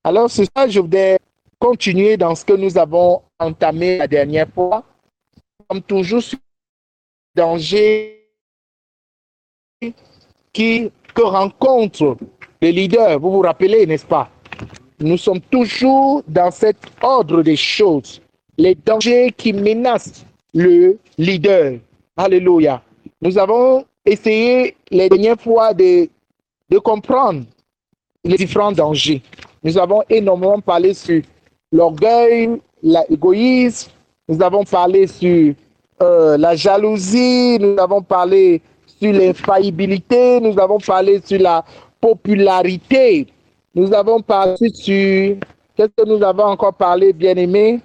Alors, c'est ça, je voudrais continuer dans ce que nous avons entamé la dernière fois. Comme toujours, sur le danger que rencontre le leader. Vous vous rappelez, n'est-ce pas? Nous sommes toujours dans cet ordre des choses. Les dangers qui menacent le leader. Alléluia. Nous avons essayé les dernières fois de comprendre les différents dangers. Nous avons énormément parlé sur l'orgueil, l'égoïsme, nous avons parlé sur la jalousie, nous avons parlé sur l'infaillibilité, nous avons parlé sur la popularité, nous avons parlé sur... Qu'est-ce que nous avons encore parlé, bien-aimés?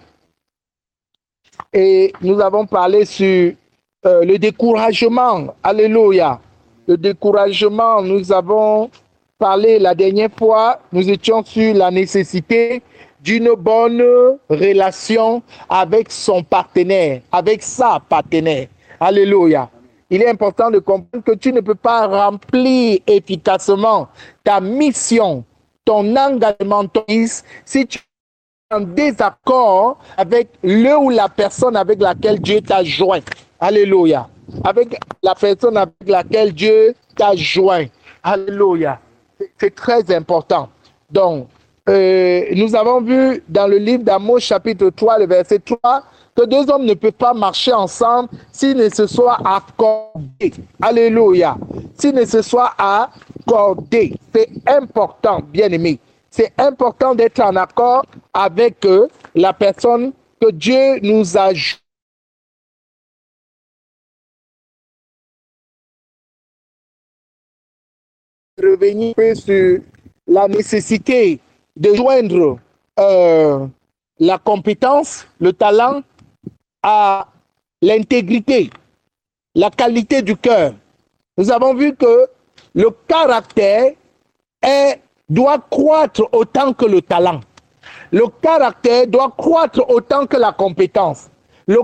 Et nous avons parlé sur le découragement. Alléluia. Le découragement, nous avons parlé la dernière fois, nous étions sur la nécessité d'une bonne relation avec son partenaire, avec sa partenaire. Alléluia. Il est important de comprendre que tu ne peux pas remplir efficacement ta mission, ton engagement, si tu es en désaccord avec le ou la personne avec laquelle Dieu t'a joint. Alléluia. Avec la personne avec laquelle Dieu t'a joint. Alléluia. C'est très important. Donc, nous avons vu dans le livre d'Amos, chapitre 3, le verset 3, que deux hommes ne peuvent pas marcher ensemble s'ils ne se soient accordés. Alléluia. S'ils ne se soient accordés. C'est important, bien aimé. C'est important d'être en accord avec la personne que Dieu nous a joint. Revenir sur la nécessité de joindre la compétence, le talent à l'intégrité, la qualité du cœur. Nous avons vu que le caractère doit croître autant que le talent. Le caractère doit croître autant que la compétence. Le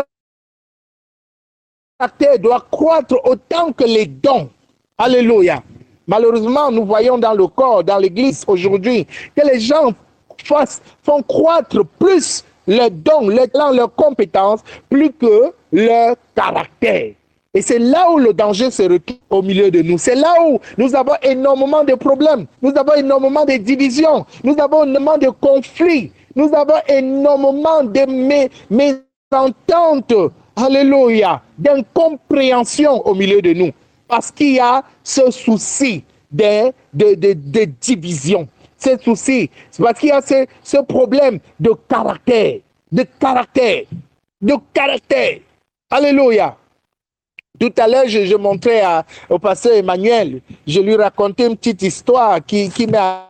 caractère doit croître autant que les dons. Alléluia. Malheureusement, nous voyons dans le corps, dans l'église aujourd'hui, que les gens font croître plus leurs dons, leurs talents, leurs compétences, plus que leur caractère. Et c'est là où le danger se retrouve au milieu de nous. C'est là où nous avons énormément de problèmes, nous avons énormément de divisions, nous avons énormément de conflits, nous avons énormément de mésententes, alléluia, d'incompréhension au milieu de nous. Parce qu'il y a ce souci de division. Ce souci, c'est parce qu'il y a ce problème de caractère, de caractère, de caractère. Alléluia. Tout à l'heure, je montrais au pasteur Emmanuel, je lui racontais une petite histoire qui m'a...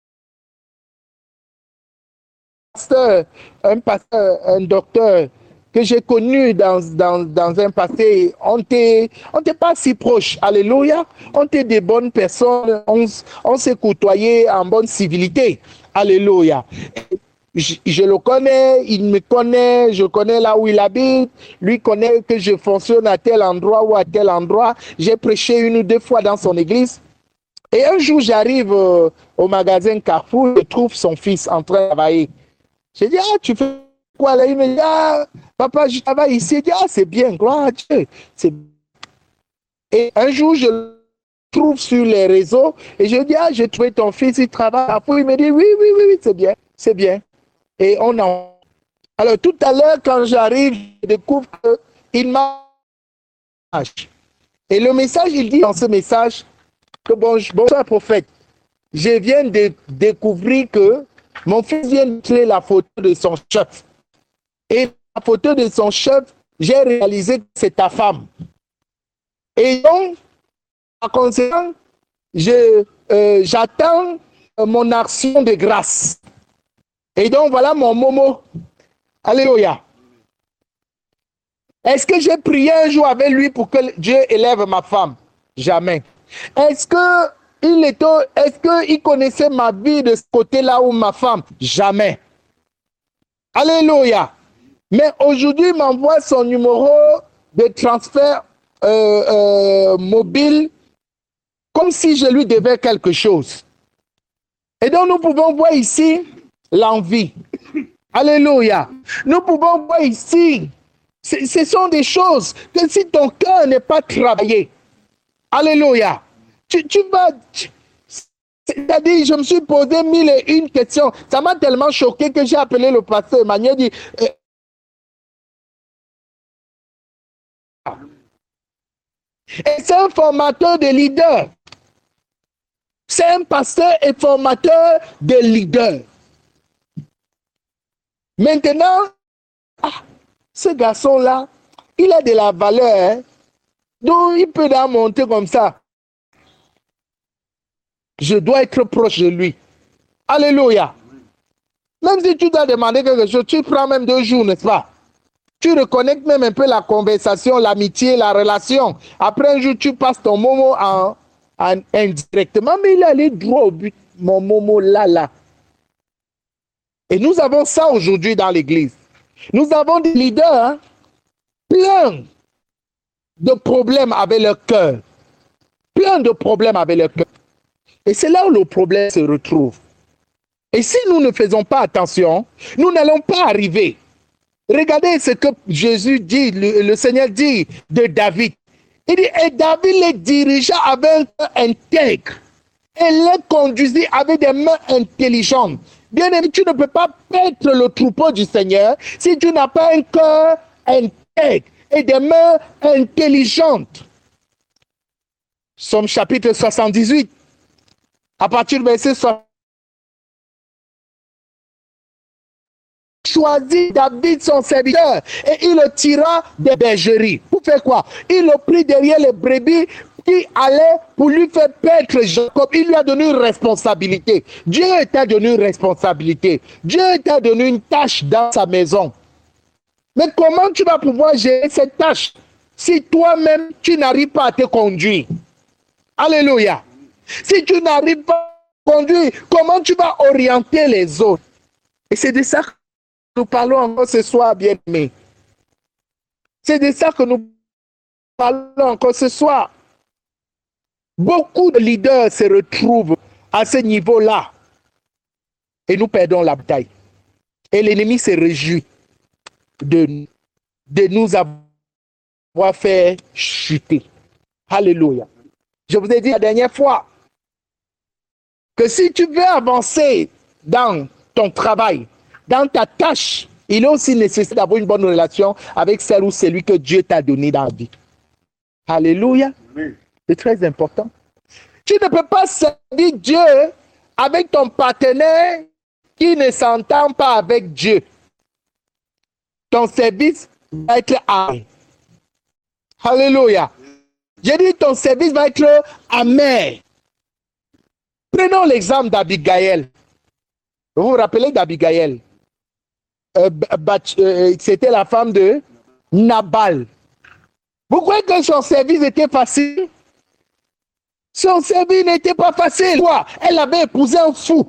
un docteur que j'ai connu dans un passé, on n'était pas si proches, alléluia, on était des bonnes personnes, on s'est côtoyés en bonne civilité, alléluia. Je le connais, il me connaît, je connais là où il habite, lui connaît que je fonctionne à tel endroit ou à tel endroit, j'ai prêché une ou deux fois dans son église. Et un jour, j'arrive au magasin Carrefour, je trouve son fils en train de travailler. J'ai dit, ah, tu fais quoi là? Il me dit, ah, papa, je travaille ici. Il dit, ah, c'est bien, gloire à Dieu. Et un jour, je le trouve sur les réseaux et je dis, ah, j'ai trouvé ton fils, il travaille. Après, il me dit, oui, c'est bien, c'est bien. Et on en... Alors, tout à l'heure, quand j'arrive, je découvre qu'il m'a... Et le message, il dit dans ce message que, bonsoir, prophète, je viens de découvrir que mon fils vient de créer la photo de son chef. Et la photo de son chef, j'ai réalisé que c'est ta femme. Et donc, en conséquence, j'attends mon action de grâce. Et donc, voilà mon Momo. Alléluia. Est-ce que j'ai prié un jour avec lui pour que Dieu élève ma femme? Jamais. Est-ce qu'il connaissait ma vie de ce côté-là où ma femme? Jamais. Alléluia. Mais aujourd'hui, il m'envoie son numéro de transfert mobile comme si je lui devais quelque chose. Et donc, nous pouvons voir ici l'envie. Alléluia. Nous pouvons voir ici, ce sont des choses que si ton cœur n'est pas travaillé, alléluia, tu vas... C'est-à-dire, je me suis posé 1001 questions. Ça m'a tellement choqué que j'ai appelé le pasteur Emmanuel dit... Et c'est un formateur de leaders. C'est un pasteur et formateur de leaders. Maintenant, ce garçon-là, il a de la valeur. Hein? Donc, il peut la monter comme ça. Je dois être proche de lui. Alléluia. Même si tu dois demander quelque chose, tu prends même 2 jours, n'est-ce pas? Tu reconnectes même un peu la conversation, l'amitié, la relation. Après un jour, tu passes ton momo indirectement, mais il est allé droit au but. Mon momo là. Et nous avons ça aujourd'hui dans l'église. Nous avons des leaders, hein, plein de problèmes avec leur cœur. Plein de problèmes avec leur cœur. Et c'est là où le problème se retrouve. Et si nous ne faisons pas attention, nous n'allons pas arriver. Regardez ce que Jésus dit, le Seigneur dit de David. Il dit, et David les dirigea avec un cœur intègre et les conduisit avec des mains intelligentes. Bien aimé, tu ne peux pas perdre le troupeau du Seigneur si tu n'as pas un cœur intègre et des mains intelligentes. Somme chapitre 78, à partir du verset 60. Choisit David son serviteur et il le tira des bergeries. Pour faire quoi? Il le prit derrière les brebis qui allaient pour lui faire paître Jacob. Il lui a donné une responsabilité. Dieu t'a donné une responsabilité. Dieu t'a donné une tâche dans sa maison. Mais comment tu vas pouvoir gérer cette tâche si toi-même tu n'arrives pas à te conduire? Alléluia. Si tu n'arrives pas à te conduire, comment tu vas orienter les autres? Et c'est de ça que nous parlons encore ce soir, bien-aimés. C'est de ça que nous parlons encore ce soir. Beaucoup de leaders se retrouvent à ce niveau-là. Et nous perdons la bataille. Et l'ennemi se réjouit de nous avoir fait chuter. Alléluia. Je vous ai dit la dernière fois que si tu veux avancer dans ton travail, dans ta tâche, il est aussi nécessaire d'avoir une bonne relation avec celle ou celui que Dieu t'a donné dans la vie. Alléluia. Oui. C'est très important. Tu ne peux pas servir Dieu avec ton partenaire qui ne s'entend pas avec Dieu. Ton service va être amer. Alléluia. J'ai dit ton service va être amer. Prenons l'exemple d'Abigaël. Vous vous rappelez d'Abigaël? C'était la femme de Nabal. Vous croyez que son service était facile? Son service n'était pas facile. Quoi? Elle avait épousé un fou.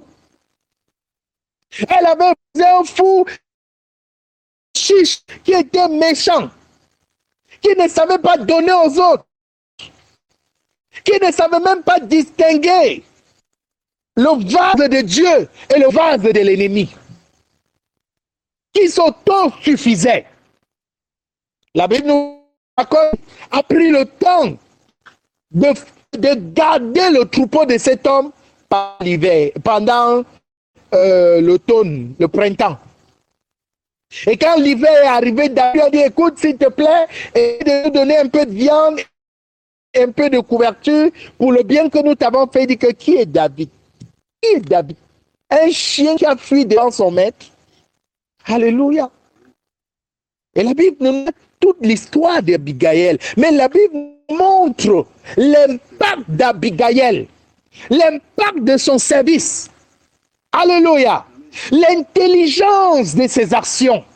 Elle avait épousé un fou chiche qui était méchant, qui ne savait pas donner aux autres, qui ne savait même pas distinguer le vase de Dieu et le vase de l'ennemi, qui s'auto-suffisait. La Bible nous a pris le temps de garder le troupeau de cet homme par l'hiver, pendant l'automne, le printemps. Et quand l'hiver est arrivé, David a dit, écoute, s'il te plaît, et de nous donner un peu de viande, un peu de couverture, pour le bien que nous t'avons fait. Il dit que qui est David? Qui est David? Un chien qui a fui devant son maître. Alléluia. Et la Bible nous montre toute l'histoire d'Abigaël. Mais la Bible montre l'impact d'Abigaël, l'impact de son service. Alléluia. L'intelligence de ses actions.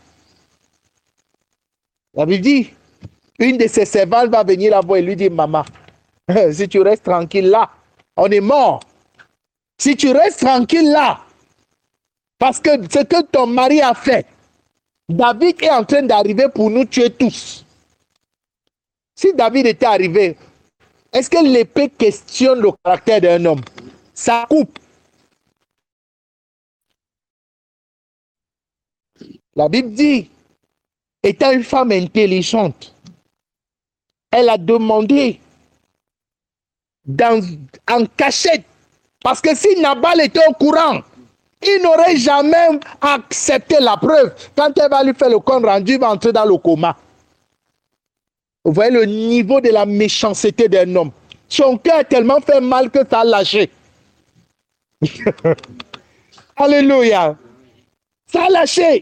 La Bible dit, une de ses servantes va venir la voir et lui dire, maman, si tu restes tranquille là, on est mort. Si tu restes tranquille là, parce que ce que ton mari a fait, David est en train d'arriver pour nous tuer tous. Si David était arrivé, est-ce que l'épée questionne le caractère d'un homme? Ça coupe. La Bible dit, étant une femme intelligente, elle a demandé en cachette. Parce que si Nabal était au courant, il n'aurait jamais accepté la preuve. Quand elle va lui faire le compte rendu, il va entrer dans le coma. Vous voyez le niveau de la méchanceté d'un homme. Son cœur a tellement fait mal que ça a lâché. Alléluia. Ça a lâché.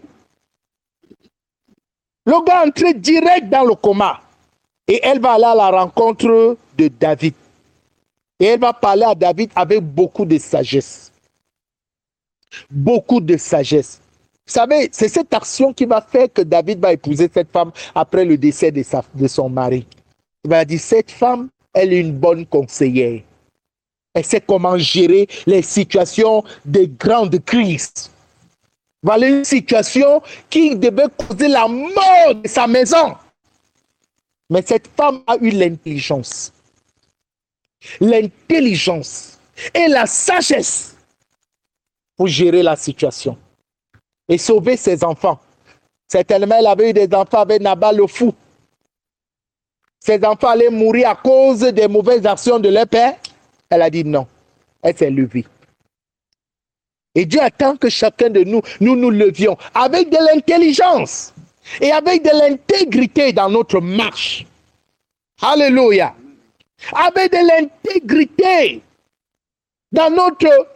Le gars est entré direct dans le coma. Et elle va aller à la rencontre de David. Et elle va parler à David avec beaucoup de sagesse. Beaucoup de sagesse. Vous savez, c'est cette action qui va faire que David va épouser cette femme après le décès de son mari. Il va dire, cette femme, elle est une bonne conseillère. Elle sait comment gérer les situations de grandes crises. Voilà une situation qui devait causer la mort de sa maison. Mais cette femme a eu l'intelligence. L'intelligence et la sagesse pour gérer la situation et sauver ses enfants. Certainement, elle avait eu des enfants avec Nabal le fou. Ses enfants allaient mourir à cause des mauvaises actions de leur père. Elle a dit non. Elle s'est levée. Et Dieu attend que chacun de nous nous levions avec de l'intelligence et avec de l'intégrité dans notre marche. Alléluia. Avec de l'intégrité dans notre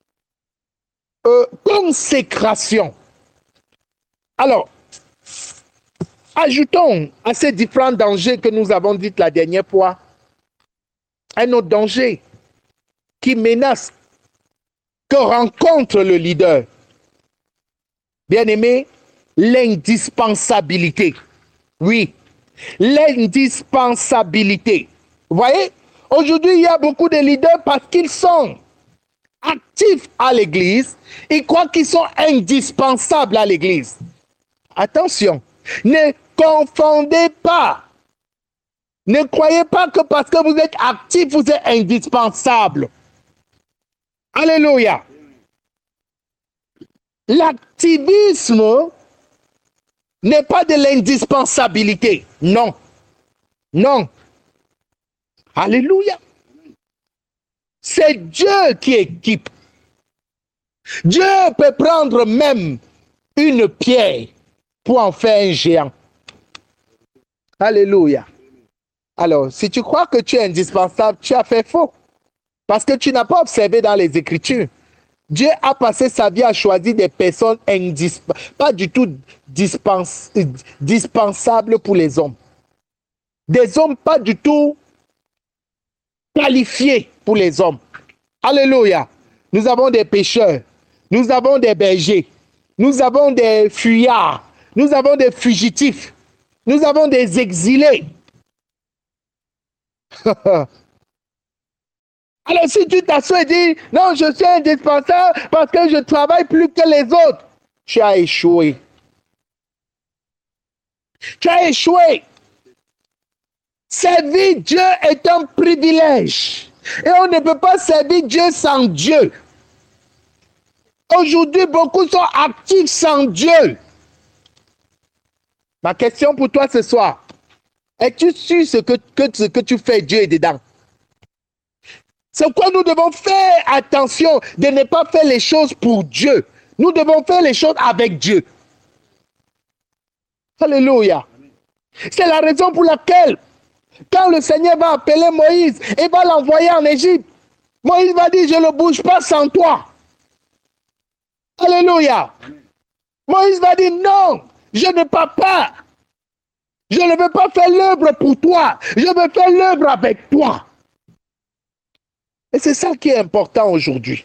consécration. Alors, ajoutons à ces différents dangers que nous avons dit la dernière fois, un autre danger qui menace, que rencontre le leader. Bien-aimé, l'indispensabilité. Oui, l'indispensabilité. Vous voyez, aujourd'hui, il y a beaucoup de leaders parce qu'ils sont actifs à l'église, ils croient qu'ils sont indispensables à l'église. Attention, ne confondez pas. Ne croyez pas que parce que vous êtes actif, vous êtes indispensable. Alléluia. L'activisme n'est pas de l'indispensabilité. Non. Non. Alléluia. C'est Dieu qui équipe. Dieu peut prendre même une pierre pour en faire un géant. Alléluia. Alors, si tu crois que tu es indispensable, tu as fait faux. Parce que tu n'as pas observé dans les Écritures. Dieu a passé sa vie à choisir des personnes pas du tout dispensables pour les hommes. Des hommes pas du tout qualifiés pour les hommes. Alléluia. Nous avons des pécheurs. Nous avons des bergers. Nous avons des fuyards. Nous avons des fugitifs. Nous avons des exilés. Alors si tu t'assois et dis, non, je suis indispensable parce que je travaille plus que les autres, tu as échoué. Tu as échoué. Servir Dieu est un privilège. Et on ne peut pas servir Dieu sans Dieu. Aujourd'hui, beaucoup sont actifs sans Dieu. Ma question pour toi ce soir, es-tu sûr ce que tu fais, Dieu est dedans? C'est quoi nous devons faire attention de ne pas faire les choses pour Dieu. Nous devons faire les choses avec Dieu. Alléluia. C'est la raison pour laquelle, quand le Seigneur va appeler Moïse et va l'envoyer en Égypte, Moïse va dire, je ne bouge pas sans toi. Alléluia. Moïse va dire, non, je ne pars pas. Je ne veux pas faire l'œuvre pour toi. Je veux faire l'œuvre avec toi. Et c'est ça qui est important aujourd'hui.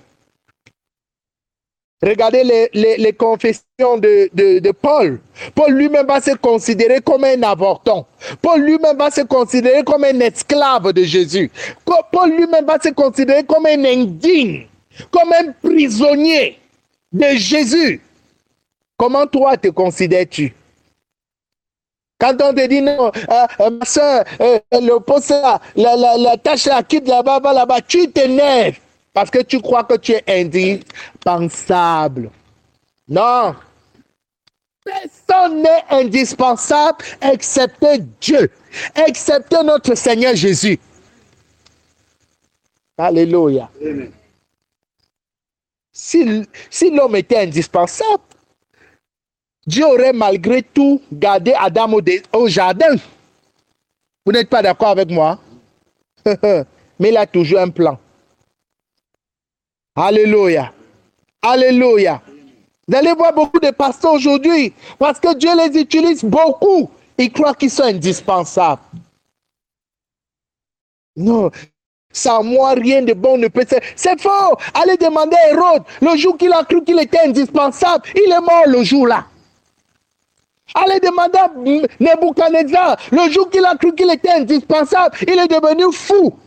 Regardez les confessions de Paul. Paul lui-même va se considérer comme un avorton. Paul lui-même va se considérer comme un esclave de Jésus. Paul lui-même va se considérer comme un indigne, comme un prisonnier de Jésus. Comment toi te considères-tu? Quand on te dit non, ma soeur, le poste là, la tâche là, quitte là-bas, va là-bas, tu t'énerves parce que tu crois que tu es indispensable. Non. Personne n'est indispensable excepté Dieu, excepté notre Seigneur Jésus. Alléluia. Amen. Si l'homme était indispensable, Dieu aurait malgré tout gardé Adam au jardin. Vous n'êtes pas d'accord avec moi? Mais il a toujours un plan. Alléluia. Alléluia. Vous allez voir beaucoup de pasteurs aujourd'hui, parce que Dieu les utilise beaucoup. Ils croient qu'ils sont indispensables. Non. Sans moi, rien de bon ne peut se... C'est faux. Allez demander à Hérode, le jour qu'il a cru qu'il était indispensable, il est mort le jour-là. Allez demander à Nebuchadnezzar, le jour qu'il a cru qu'il était indispensable, il est devenu fou.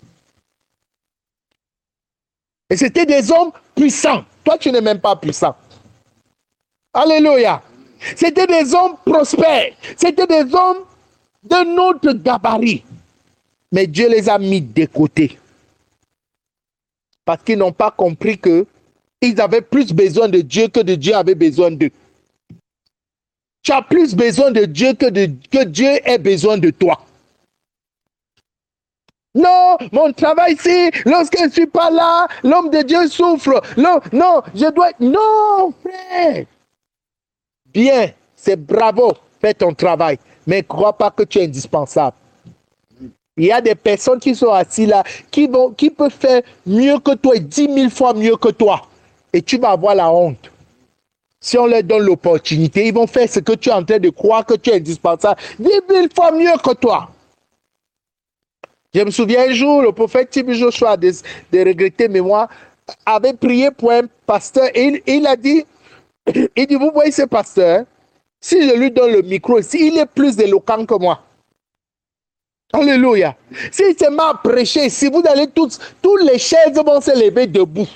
Et c'était des hommes puissants. Toi, tu n'es même pas puissant. Alléluia. C'était des hommes prospères. C'était des hommes de notre gabarit. Mais Dieu les a mis de côté. Parce qu'ils n'ont pas compris qu'ils avaient plus besoin de Dieu que de Dieu avait besoin d'eux. Tu as plus besoin de Dieu que Dieu ait besoin de toi. Non, mon travail ici, lorsque je ne suis pas là, l'homme de Dieu souffre. Non, je dois... Non, frère. Bien, c'est bravo, fais ton travail. Mais ne crois pas que tu es indispensable. Il y a des personnes qui sont assises là, qui peuvent faire mieux que toi, 10 000 fois mieux que toi. Et tu vas avoir la honte. Si on leur donne l'opportunité, ils vont faire ce que tu es en train de croire que tu es indispensable. 10 000 fois mieux que toi. Je me souviens un jour, le prophète Tibi Joshua, de regretter mémoire, avait prié pour un pasteur et il a dit, vous voyez ce pasteur, si je lui donne le micro, il est plus éloquent que moi. Alléluia. S'il se met à prêcher, si vous allez tous les chaises vont se lever debout.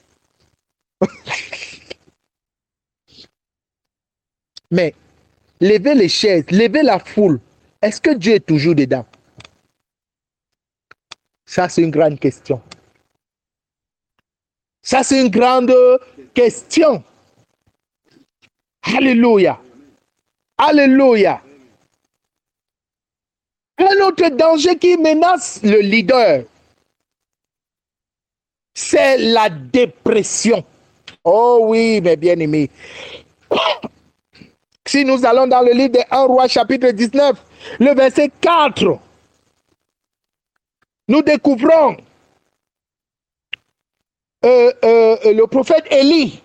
Mais, lever les chaises, lever la foule, est-ce que Dieu est toujours dedans? Ça, c'est une grande question. Ça, c'est une grande question. Alléluia. Alléluia. Un autre danger qui menace le leader, c'est la dépression. Oh oui, mes bien-aimés. Si nous allons dans le livre de 1 Roi, chapitre 19, le verset 4, nous découvrons le prophète Élie,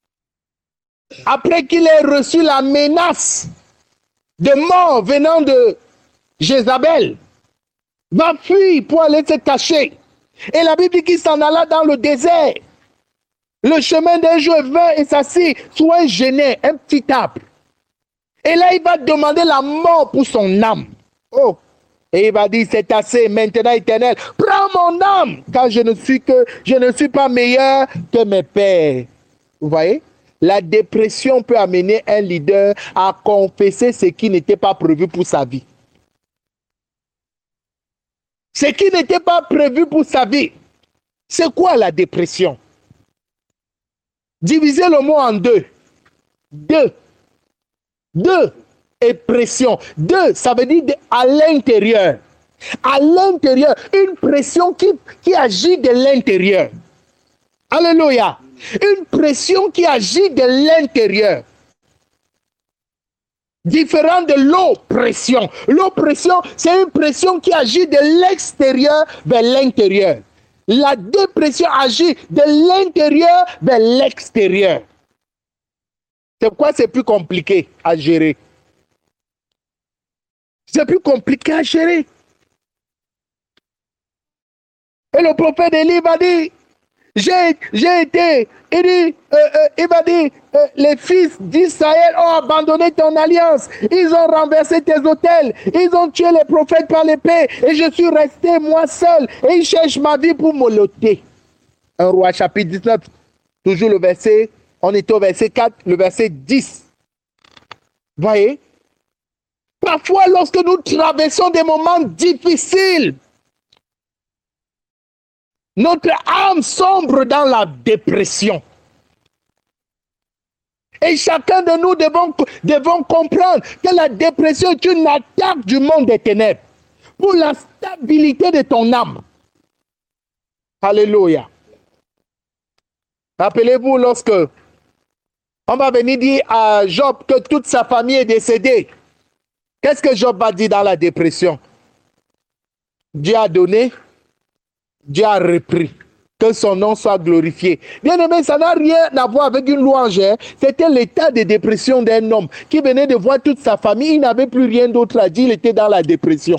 après qu'il ait reçu la menace de mort venant de Jézabel, va fuir pour aller se cacher. Et la Bible dit qu'il s'en alla dans le désert. Le chemin d'un jour vint et s'assit sur un genêt, un petit arbre. Et là, il va demander la mort pour son âme. Oh! Et il va dire, c'est assez, maintenant éternel, prends mon âme, car je ne suis pas meilleur que mes pères. Vous voyez? La dépression peut amener un leader à confesser ce qui n'était pas prévu pour sa vie. Ce qui n'était pas prévu pour sa vie. C'est quoi la dépression? Divisez le mot en deux. Deux et pression. Deux, ça veut dire à l'intérieur. À l'intérieur, une pression qui agit de l'intérieur. Alléluia. Une pression qui agit de l'intérieur. Différent de l'oppression. L'oppression, c'est une pression qui agit de l'extérieur vers l'intérieur. La dépression agit de l'intérieur vers l'extérieur. C'est pourquoi c'est plus compliqué à gérer. C'est plus compliqué à gérer. Et le prophète Élie va dire, il va dire, les fils d'Israël ont abandonné ton alliance, ils ont renversé tes autels, ils ont tué les prophètes par l'épée, et je suis resté moi seul, et ils cherchent ma vie pour me l'ôter. 1 Roi chapitre 19, toujours le verset, on est au verset 4, le verset 10. Voyez? Parfois, lorsque nous traversons des moments difficiles, notre âme sombre dans la dépression. Et chacun de nous devons comprendre que la dépression est une attaque du monde des ténèbres pour la stabilité de ton âme. Alléluia. Rappelez-vous lorsque on va venir dire à Job que toute sa famille est décédée. Qu'est-ce que Job a dit dans la dépression? Dieu a donné, Dieu a repris. Que son nom soit glorifié. Bien aimé, ça n'a rien à voir avec une louange. C'était l'état de dépression d'un homme qui venait de voir toute sa famille. Il n'avait plus rien d'autre à dire. Il était dans la dépression.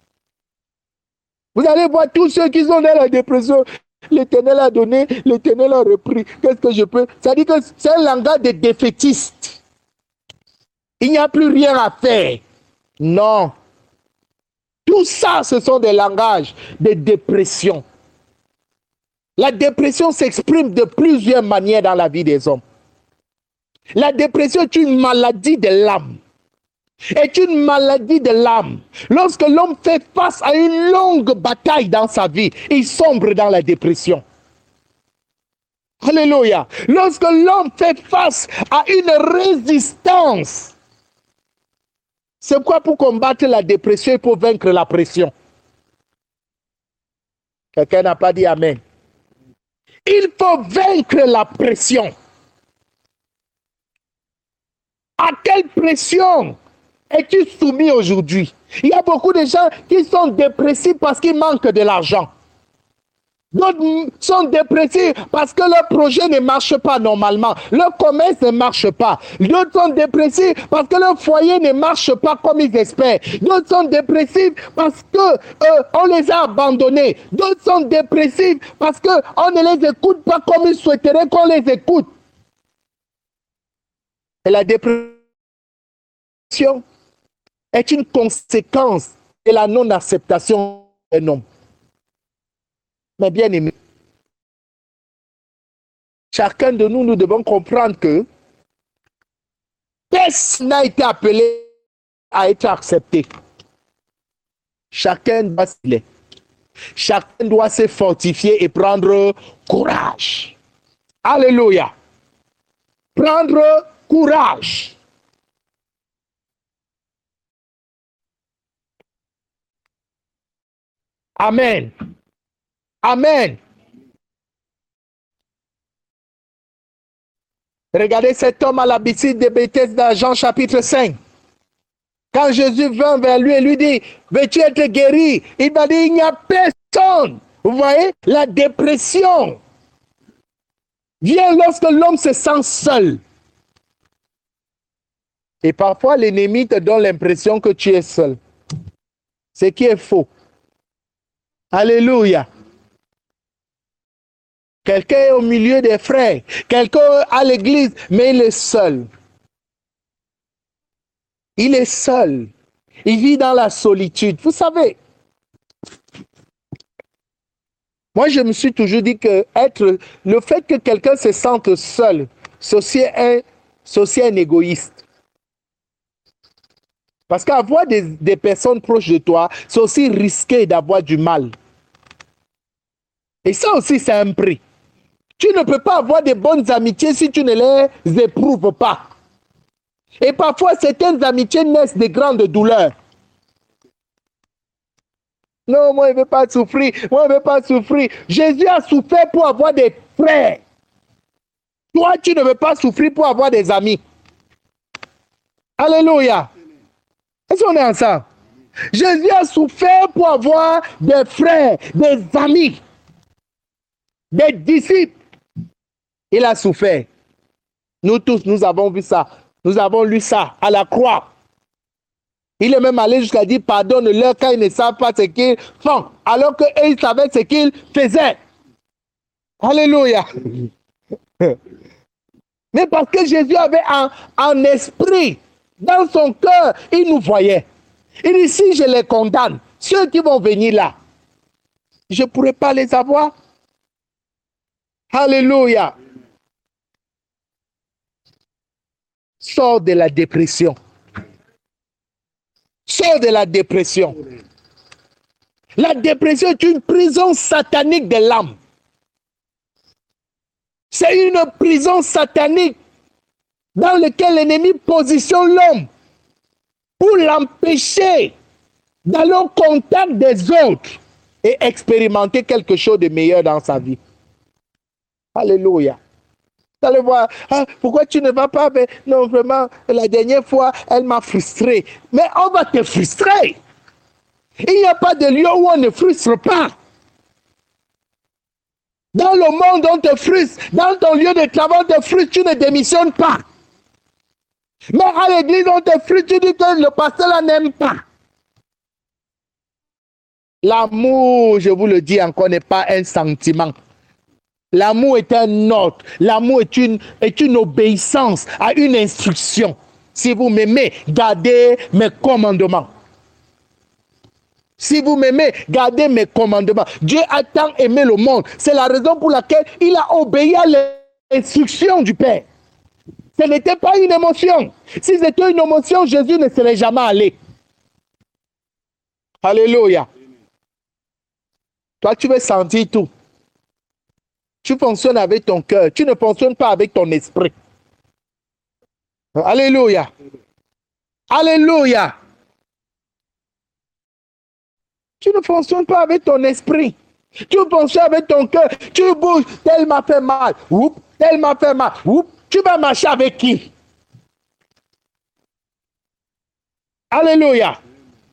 Vous allez voir tous ceux qui sont dans la dépression. L'Éternel a donné, l'Éternel a repris. Qu'est-ce que je peux? Ça dit que c'est un langage de défaitiste. Il n'y a plus rien à faire. Non. Tout ça, ce sont des langages de dépression. La dépression s'exprime de plusieurs manières dans la vie des hommes. La dépression est une maladie de l'âme. Est une maladie de l'âme. Lorsque l'homme fait face à une longue bataille dans sa vie, il sombre dans la dépression. Alléluia. Lorsque l'homme fait face à une résistance, c'est quoi pour combattre la dépression, il faut vaincre la pression. Quelqu'un n'a pas dit amen. Il faut vaincre la pression. À quelle pression es-tu soumis aujourd'hui? Il y a beaucoup de gens qui sont dépressifs parce qu'ils manquent de l'argent. D'autres sont dépressifs parce que leur projet ne marche pas normalement. Leur commerce ne marche pas. D'autres sont dépressifs parce que leur foyer ne marche pas comme ils espèrent. D'autres sont dépressifs parce que on les a abandonnés. D'autres sont dépressifs parce que on ne les écoute pas comme ils souhaiteraient qu'on les écoute. Et la dépression est une conséquence de la non-acceptation d'un homme. Mais bien aimé, chacun de nous, nous devons comprendre que personne n'a été appelé à être accepté. Chacun doit s'y. Chacun doit se fortifier et prendre courage. Alléluia. Prendre courage. Amen. Amen. Regardez cet homme à l'habitude de Bethesda, Jean chapitre 5. Quand Jésus vint vers lui et lui dit, veux-tu être guéri? Il m'a dit, il n'y a personne. Vous voyez, la dépression vient lorsque l'homme se sent seul. Et parfois, l'ennemi te donne l'impression que tu es seul. Ce qui est faux. Alléluia. Quelqu'un est au milieu des frères. Quelqu'un à l'église, mais il est seul. Il est seul. Il vit dans la solitude. Vous savez, moi je me suis toujours dit que le fait que quelqu'un se sente seul, c'est aussi un égoïste. Parce qu'avoir des personnes proches de toi, c'est aussi risqué d'avoir du mal. Et ça aussi, c'est un prix. Tu ne peux pas avoir de bonnes amitiés si tu ne les éprouves pas. Et parfois, certaines amitiés naissent de grandes douleurs. Non, moi, je ne veux pas souffrir. Moi, je ne veux pas souffrir. Jésus a souffert pour avoir des frères. Toi, tu ne veux pas souffrir pour avoir des amis. Alléluia. Est-ce qu'on est ensemble? Jésus a souffert pour avoir des frères, des amis, des disciples. Il a souffert. Nous tous, nous avons vu ça. Nous avons lu ça à la croix. Il est même allé jusqu'à dire pardonne-leur quand ils ne savent pas ce qu'ils font, alors qu'eux, ils savaient ce qu'ils faisaient. Alléluia. Mais parce que Jésus avait un esprit dans son cœur, il nous voyait. Il dit, si je les condamne, ceux qui vont venir là, je ne pourrai pas les avoir. Alléluia. Sors de la dépression. Sors de la dépression. La dépression est une prison satanique de l'âme. C'est une prison satanique dans lequel l'ennemi positionne l'homme pour l'empêcher d'aller au contact des autres et expérimenter quelque chose de meilleur dans sa vie. Alléluia. Vous allez voir, ah, pourquoi tu ne vas pas? Mais non, vraiment, la dernière fois, elle m'a frustré. Mais on va te frustrer. Il n'y a pas de lieu où on ne frustre pas. Dans le monde, on te frustre. Dans ton lieu de travail, on te frustre, tu ne démissionnes pas. Mais à l'église, on te frustre, tu dis que le pasteur là n'aime pas. L'amour, je vous le dis encore, n'est pas un sentiment. L'amour est un ordre. L'amour est une obéissance à une instruction. Si vous m'aimez, gardez mes commandements. Si vous m'aimez, gardez mes commandements. Dieu a tant aimé le monde. C'est la raison pour laquelle il a obéi à l'instruction du Père. Ce n'était pas une émotion. Si c'était une émotion, Jésus ne serait jamais allé. Alléluia. Toi, tu veux sentir tout. Tu fonctionnes avec ton cœur. Tu ne fonctionnes pas avec ton esprit. Alléluia. Alléluia. Tu ne fonctionnes pas avec ton esprit. Tu fonctionnes avec ton cœur. Tu bouges. Tel m'a fait mal. Oups. Tel m'a fait mal. Oups. Tu vas marcher avec qui? Alléluia.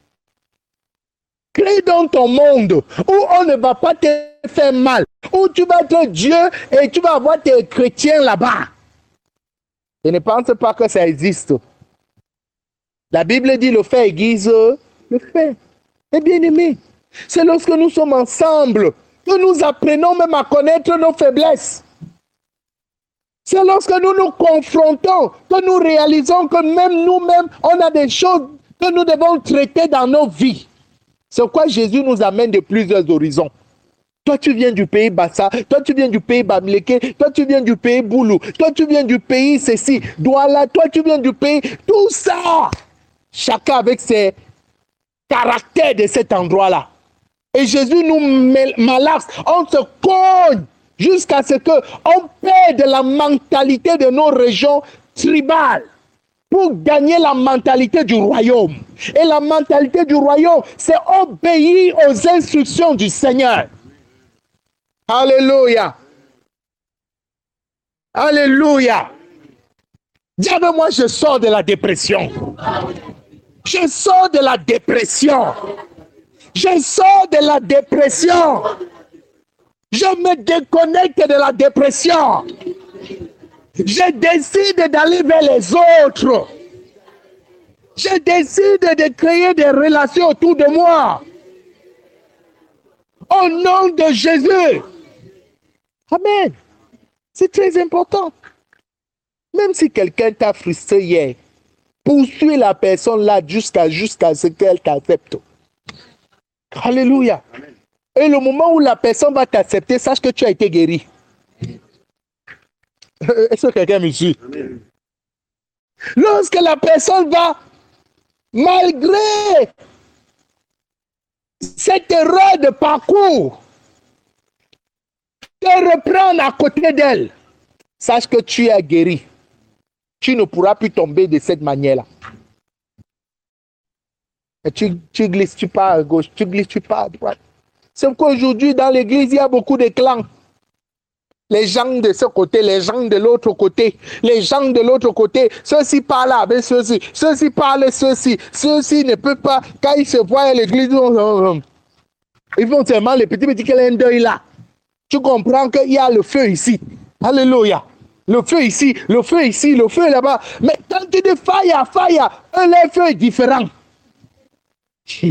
Crée dans ton monde où on ne va pas te faire mal. Où tu vas être Dieu et tu vas avoir tes chrétiens là-bas. Je ne pense pas que ça existe. La Bible dit le fait aiguise le fait. Et bien aimé, c'est lorsque nous sommes ensemble que nous apprenons même à connaître nos faiblesses. C'est lorsque nous nous confrontons que nous réalisons que même nous-mêmes, on a des choses que nous devons traiter dans nos vies. C'est pourquoi Jésus nous amène de plusieurs horizons. Toi, tu viens du pays Bassa, toi, tu viens du pays Bamileke, toi, tu viens du pays Boulou, toi, tu viens du pays ceci, Douala, toi, tu viens du pays... Tout ça, chacun avec ses caractères de cet endroit-là. Et Jésus nous malaxe, on se cogne jusqu'à ce qu'on perde la mentalité de nos régions tribales pour gagner la mentalité du royaume. Et la mentalité du royaume, c'est obéir aux instructions du Seigneur. Alléluia. Alléluia. Dis avec moi, je sors de la dépression. Je sors de la dépression. Je sors de la dépression. Je me déconnecte de la dépression. Je décide d'aller vers les autres. Je décide de créer des relations autour de moi. Au nom de Jésus. Amen. C'est très important. Même si quelqu'un t'a frustré hier, poursuis la personne là jusqu'à ce qu'elle t'accepte. Alléluia. Amen. Et le moment où la personne va t'accepter, sache que tu as été guéri. Est-ce que quelqu'un me suit? Amen. Lorsque la personne va, malgré cette erreur de parcours, te reprendre à côté d'elle, sache que tu es guéri. Tu ne pourras plus tomber de cette manière-là. Et tu glisses, tu pars à gauche, tu glisses, tu pars à droite. C'est qu'aujourd'hui, dans l'église, il y a beaucoup de clans. Les gens de ce côté, les gens de l'autre côté, les gens de l'autre côté, ceux-ci parlent avec ceux-ci, ceux-ci parlent ceux-ci, ceux-ci ne peuvent pas, quand ils se voient à l'église, ils font seulement les petits clins d'œil là. Tu comprends qu'il y a le feu ici. Alléluia. Le feu ici, le feu ici, le feu là-bas. Mais quand tu dis fire, le feu est différent. Tu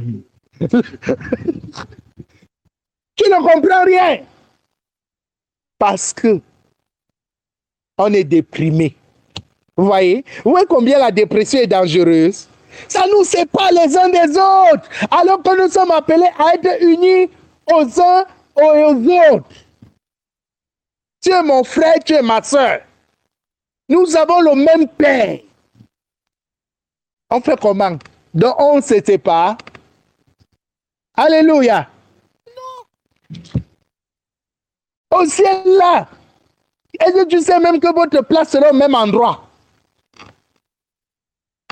ne comprends rien. Parce que on est déprimé. Vous voyez combien la dépression est dangereuse? Ça nous sépare les uns des autres. Alors que nous sommes appelés à être unis aux uns et aux autres. Tu es mon frère, tu es ma soeur. Nous avons le même père. On fait comment? Donc on se sépare. Alléluia. Non. Au ciel là. Est-ce que tu sais même que votre place sera au même endroit?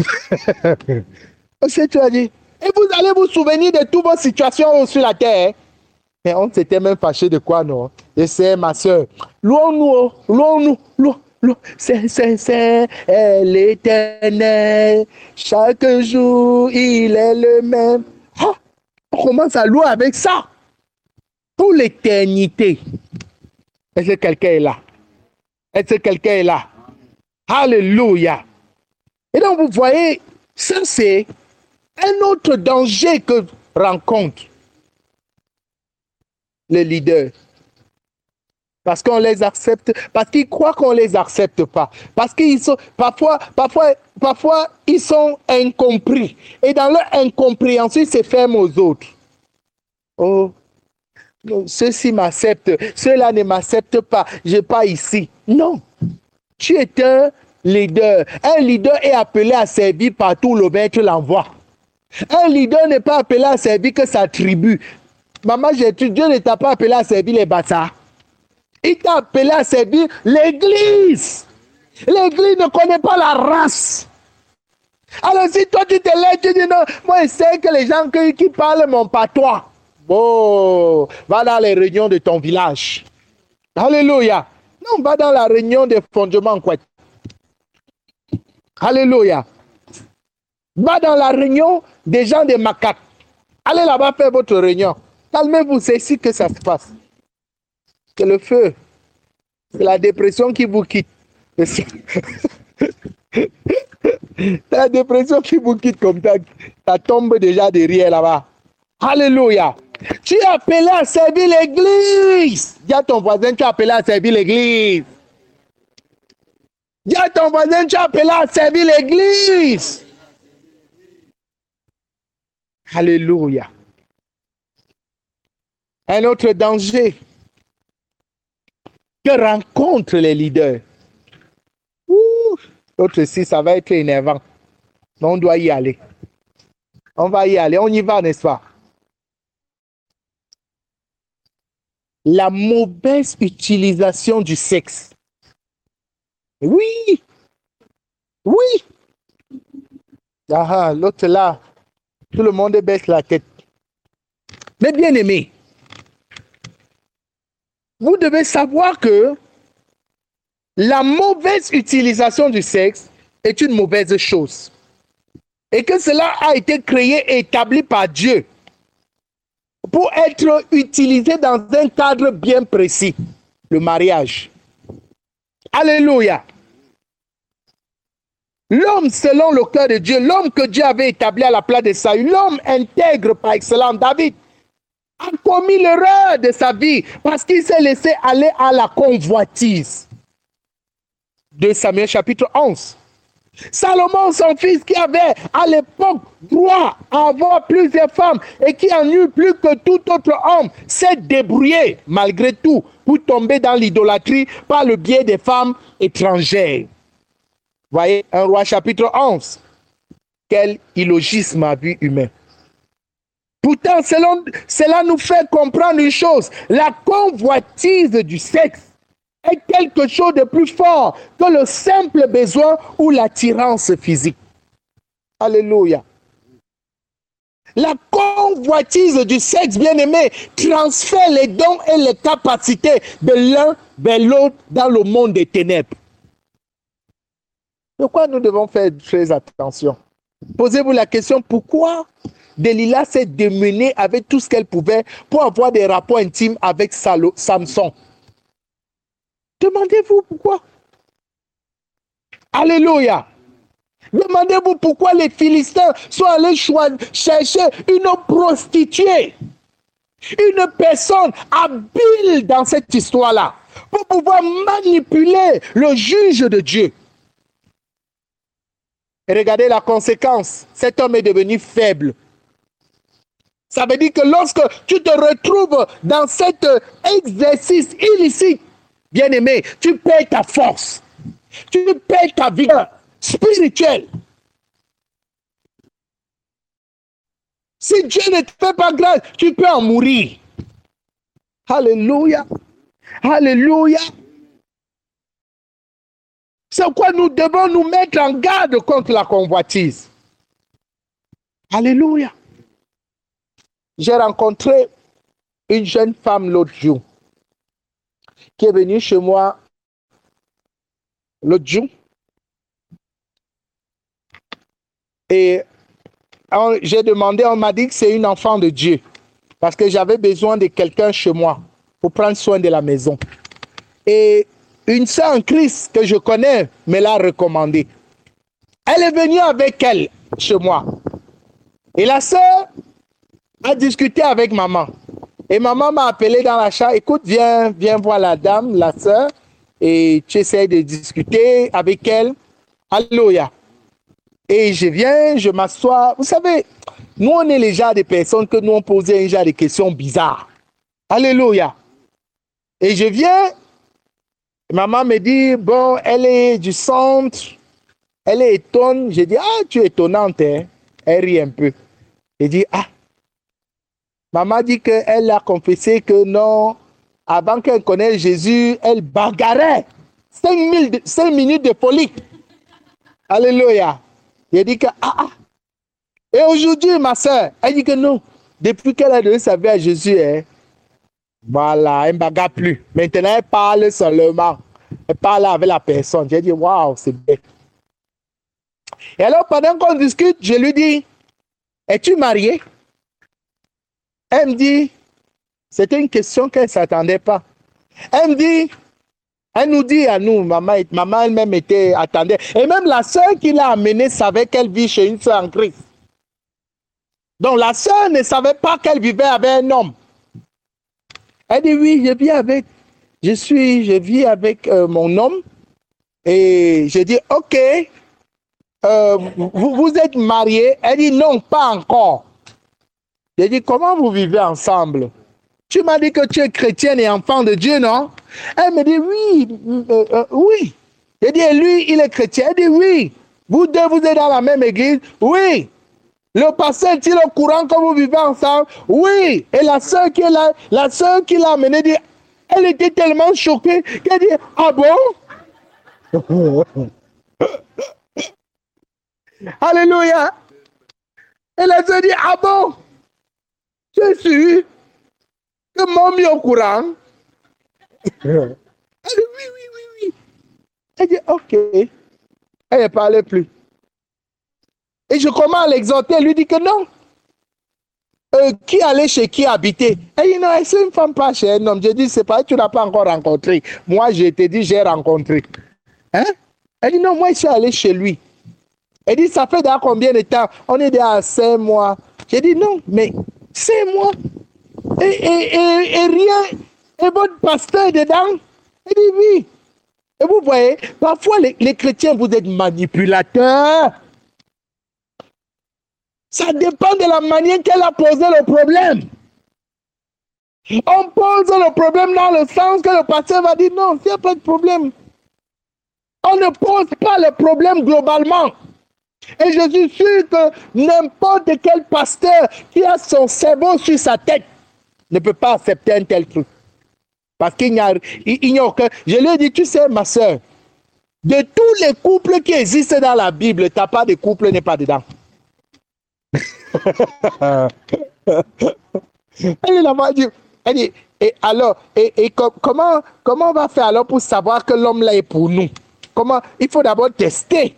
C'est tu as dit. Et vous allez vous souvenir de toutes vos situations sur la terre. Mais on s'était même fâché de quoi, non? Et c'est ma soeur. Louons-nous, louons-nous, louons. C'est l'Éternel. Chaque jour, il est le même. Ah, on commence à louer avec ça. Pour l'éternité. Est-ce que quelqu'un est là? Est-ce que quelqu'un est là? Alléluia. Et donc, vous voyez, ça, c'est un autre danger que rencontrent les leaders. Parce qu'on les accepte, parce qu'ils croient qu'on ne les accepte pas. Parce qu'ils sont, parfois, ils sont incompris. Et dans leur incompréhension, ils se ferment aux autres. Oh, ceux-ci m'acceptent, ceux-là ne m'acceptent pas, je n'ai pas ici. Non, tu es un leader. Un leader est appelé à servir partout où le maître l'envoie. Un leader n'est pas appelé à servir que sa tribu. Maman, Dieu ne t'a pas appelé à servir les bâtards. Il t'a appelé à servir l'église. L'église ne connaît pas la race. Alors si toi tu te lèves, tu dis non, moi je sais que les gens qui parlent mon patois. Bon, va dans les réunions de ton village. Alléluia. Non, va dans la réunion des fondements, quoi. Alléluia. Va dans la réunion des gens de macaques. Allez là-bas faire votre réunion. Calmez-vous, c'est ici que ça se passe. C'est le feu. C'est la dépression qui vous quitte. C'est la dépression qui vous quitte comme ça. Ça tombe déjà derrière là-bas. Alléluia. Tu es appelé à servir l'église. Dis à ton voisin, tu es appelé à servir l'église. Dis à ton voisin, tu es appelé à servir l'église. Alléluia. Un autre danger que rencontrent les leaders. L'autre ici, ça va être énervant. Mais on doit y aller. On va y aller. On y va, n'est-ce pas? La mauvaise utilisation du sexe. Oui. Oui. Ah, l'autre là, tout le monde baisse la tête. Mais bien aimé, vous devez savoir que la mauvaise utilisation du sexe est une mauvaise chose. Et que cela a été créé et établi par Dieu pour être utilisé dans un cadre bien précis, le mariage. Alléluia. L'homme selon le cœur de Dieu, l'homme que Dieu avait établi à la place de Saül, l'homme intègre par excellence, David, a commis l'erreur de sa vie parce qu'il s'est laissé aller à la convoitise. 2 Samuel chapitre 11. Salomon, son fils, qui avait à l'époque droit à avoir plusieurs femmes et qui en eut plus que tout autre homme, s'est débrouillé malgré tout pour tomber dans l'idolâtrie par le biais des femmes étrangères. Voyez, 1 Roi chapitre 11. Quel illogisme à vue humaine. Pourtant, cela nous fait comprendre une chose. La convoitise du sexe est quelque chose de plus fort que le simple besoin ou l'attirance physique. Alléluia. La convoitise du sexe, bien-aimé, transfère les dons et les capacités de l'un vers l'autre dans le monde des ténèbres. Pourquoi nous devons faire très attention? Posez-vous la question, pourquoi Delilah s'est démenée avec tout ce qu'elle pouvait pour avoir des rapports intimes avec Samson? Demandez-vous pourquoi. Alléluia. Demandez-vous pourquoi les Philistins sont allés chercher une prostituée, une personne habile dans cette histoire-là, pour pouvoir manipuler le juge de Dieu. Et regardez la conséquence. Cet homme est devenu faible. Ça veut dire que lorsque tu te retrouves dans cet exercice illicite, bien-aimé, tu perds ta force. Tu perds ta vigueur spirituelle. Si Dieu ne te fait pas grâce, tu peux en mourir. Alléluia. Alléluia. C'est pourquoi nous devons nous mettre en garde contre la convoitise. Alléluia. J'ai rencontré une jeune femme l'autre jour qui est venue chez moi l'autre jour. Et j'ai demandé, on m'a dit que c'est une enfant de Dieu. Parce que j'avais besoin de quelqu'un chez moi pour prendre soin de la maison. Et une sœur en Christ que je connais me l'a recommandée. Elle est venue avec elle chez moi. Et la sœur a discuté avec maman. Et maman m'a appelé dans la chambre. Écoute, viens voir la dame, la sœur. Et tu essaies de discuter avec elle. Alléluia. Et je viens, je m'assois. Vous savez, nous, on est les genres de personnes que nous, on posait un genre de questions bizarres. Alléluia. Et je viens, maman me dit, bon, elle est du centre, elle est étonnée. Je dis, ah, tu es étonnante, hein? Elle rit un peu. Je dis, ah. Maman dit qu'elle a confessé que non, avant qu'elle connaisse Jésus, elle bagarrait 5 minutes de folie. Alléluia. Je dis que, Et aujourd'hui, ma soeur, elle dit que non. Depuis qu'elle a donné sa vie à Jésus, voilà, elle ne bagarre plus. Maintenant, elle parle seulement. Elle parle avec la personne. J'ai dit, waouh, c'est bien. Et alors, pendant qu'on discute, je lui dis, es-tu mariée? Elle me dit, c'était une question qu'elle ne s'attendait pas. Elle nous dit à nous, maman elle-même attendait. Et même la sœur qui l'a amenée savait qu'elle vit chez une sœur en Christ. Donc la sœur ne savait pas qu'elle vivait avec un homme. Elle dit, oui, je vis avec mon homme. Et je dis, ok, vous êtes mariés? Elle dit, non, pas encore. J'ai dit, comment vous vivez ensemble? Tu m'as dit que tu es chrétienne et enfant de Dieu, non? Elle me dit, oui, oui. J'ai dit, et lui, il est chrétien? Elle dit, oui. Vous deux, vous êtes dans la même église? Oui. Le pasteur est-il au courant que vous vivez ensemble? Oui. Et la sœur qui est là, la sœur qui l'a amenée, dit, elle était tellement choquée qu'elle dit, ah bon? Alléluia. Et la sœur dit, ah bon? Je suis que mon mis au courant. Elle dit, oui. Elle dit, ok. Elle ne parlait plus. Et je commence à l'exhorter. Elle lui dit que non. Qui allait chez qui habiter? Elle dit, non, c'est une femme pas chez un homme. Je dis, c'est pas, tu n'as pas encore rencontré. Moi, je te dis, j'ai rencontré. Hein? Elle dit, non, moi, je suis allé chez lui. Elle dit, ça fait déjà combien de temps? On est déjà à 5 mois. J'ai dit, non, mais 5 mois. Et rien. Et votre pasteur dedans? Elle dit, oui. Et vous voyez, parfois, les chrétiens, vous êtes manipulateurs. Ça dépend de la manière qu'elle a posé le problème. On pose le problème dans le sens que le pasteur va dire, non, il n'y a pas de problème. On ne pose pas le problème globalement. Et je suis sûr que n'importe quel pasteur qui a son cerveau sur sa tête ne peut pas accepter un tel truc. Parce qu'il n'y a aucun... Je lui ai dit, tu sais, ma soeur, de tous les couples qui existent dans la Bible, ta part de couple n'est pas dedans. Elle dit, et alors, comment on va faire alors pour savoir que l'homme là est pour nous? Comment? Il faut d'abord tester.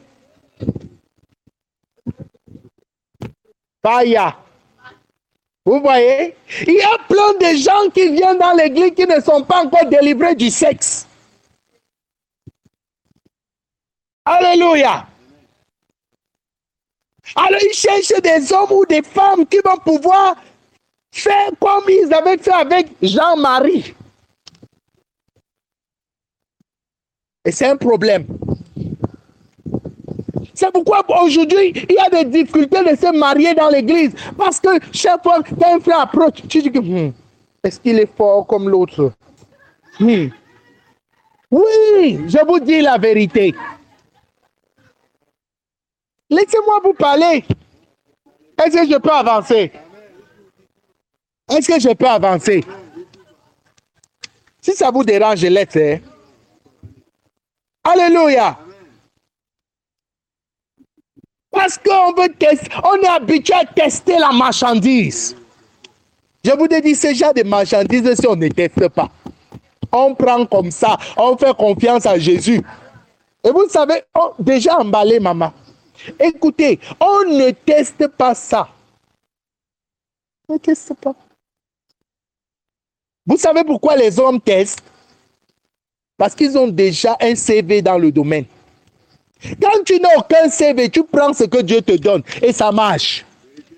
Vaya. Vous voyez? Il y a plein de gens qui viennent dans l'église qui ne sont pas encore délivrés du sexe. Alléluia. Alors ils cherchent des hommes ou des femmes qui vont pouvoir faire comme ils avaient fait avec Jean-Marie. Et c'est un problème. C'est pourquoi aujourd'hui, il y a des difficultés de se marier dans l'église. Parce que chaque fois qu'un frère approche, tu dis que est-ce qu'il est fort comme l'autre? Oui, je vous dis la vérité. Laissez-moi vous parler. Est-ce que je peux avancer? Est-ce que je peux avancer? Si ça vous dérange, je laisse. Alléluia. Parce qu'on veut tester, on est habitué à tester la marchandise. Je vous ai dit, ce genre de marchandise, si on ne teste pas, on prend comme ça, on fait confiance à Jésus. Et vous savez, déjà emballé, maman. Écoutez, on ne teste pas ça. On ne teste pas. Vous savez pourquoi les hommes testent? Parce qu'ils ont déjà un CV dans le domaine. Quand tu n'as aucun CV, tu prends ce que Dieu te donne et ça marche.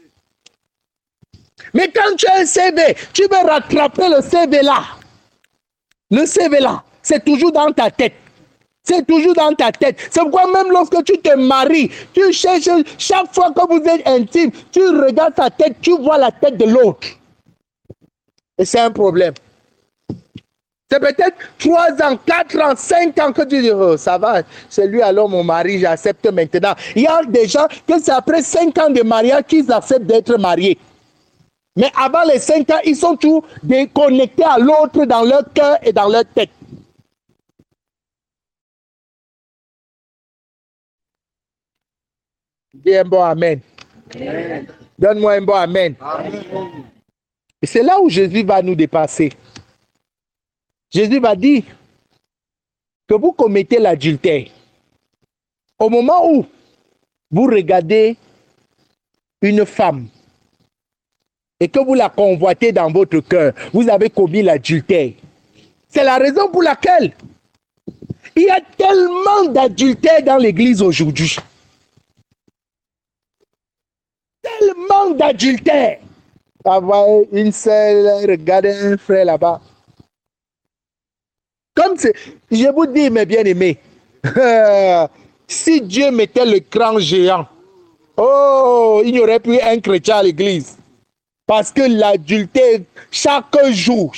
Mais quand tu as un CV, tu veux rattraper le CV là. Le CV là, c'est toujours dans ta tête. C'est toujours dans ta tête. C'est pourquoi même lorsque tu te maries, tu cherches, chaque fois que vous êtes intime, tu regardes ta tête, tu vois la tête de l'autre. Et c'est un problème. C'est peut-être 3 ans, 4 ans, 5 ans que tu dis, oh, ça va, c'est lui alors mon mari, j'accepte maintenant. Il y a des gens que c'est après 5 ans de mariage qu'ils acceptent d'être mariés. Mais avant les 5 ans, ils sont tous déconnectés à l'autre dans leur cœur et dans leur tête. Dis un bon amen. Amen. Donne-moi un bon amen. Amen. Et c'est là où Jésus va nous dépasser. Jésus va dire que vous commettez l'adultère. Au moment où vous regardez une femme et que vous la convoitez dans votre cœur, vous avez commis l'adultère. C'est la raison pour laquelle il y a tellement d'adultère dans l'église aujourd'hui. Tellement d'adultère. Avoir une seule, regarder un frère là-bas. Comme c'est, je vous dis, mes bien-aimés, si Dieu mettait l'écran géant, oh, il n'y aurait plus un chrétien à l'église. Parce que l'adultère, chaque jour,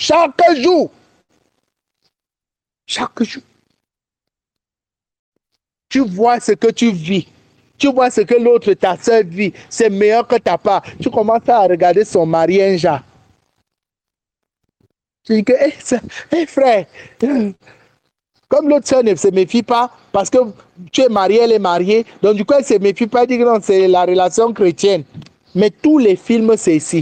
tu vois ce que tu vis. Tu vois ce que l'autre, ta soeur vit. C'est meilleur que ta part. Tu commences à regarder son mari un genre. Tu dis que, hey, frère, comme l'autre soeur ne se méfie pas, parce que tu es marié, elle est mariée, donc du coup, elle ne se méfie pas, elle dit que non, c'est la relation chrétienne. Mais tous les films, c'est ici.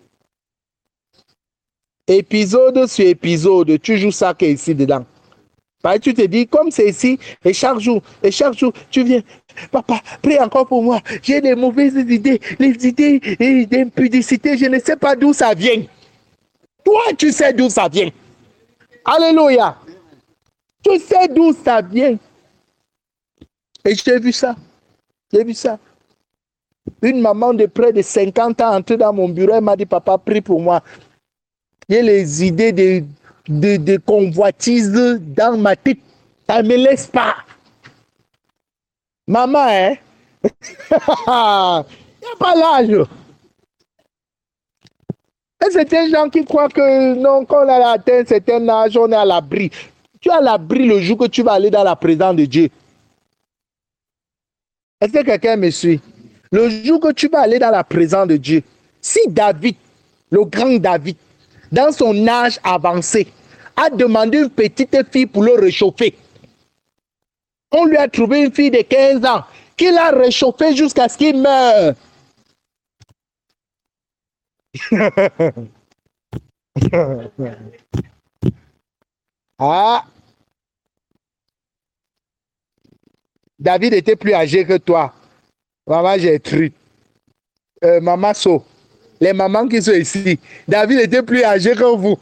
Épisode sur épisode, tu joues ça qui est ici dedans. Parce que tu te dis, comme c'est ici, et chaque jour, tu viens, papa, prie encore pour moi. J'ai des mauvaises idées, les idées d'impudicité, je ne sais pas d'où ça vient. Toi, tu sais d'où ça vient. Alléluia. Tu sais d'où ça vient. Et j'ai vu ça. J'ai vu ça. Une maman de près de 50 ans entrée dans mon bureau, elle m'a dit, papa, prie pour moi. J'ai les idées de convoitise dans ma tête. Ça ne me laisse pas. Maman, hein? Il n'y a pas l'âge. Et c'est des gens qui croient que non, quand on a atteint un certain âge, on est à l'abri. Tu es à l'abri le jour que tu vas aller dans la présence de Dieu. Est-ce que quelqu'un me suit? Le jour que tu vas aller dans la présence de Dieu, si David, le grand David, dans son âge avancé, a demandé une petite fille pour le réchauffer, on lui a trouvé une fille de 15 ans qui l'a réchauffé jusqu'à ce qu'il meure. Ah, David était plus âgé que toi. Maman Gertrude. Maman So. Les mamans qui sont ici. David était plus âgé que vous.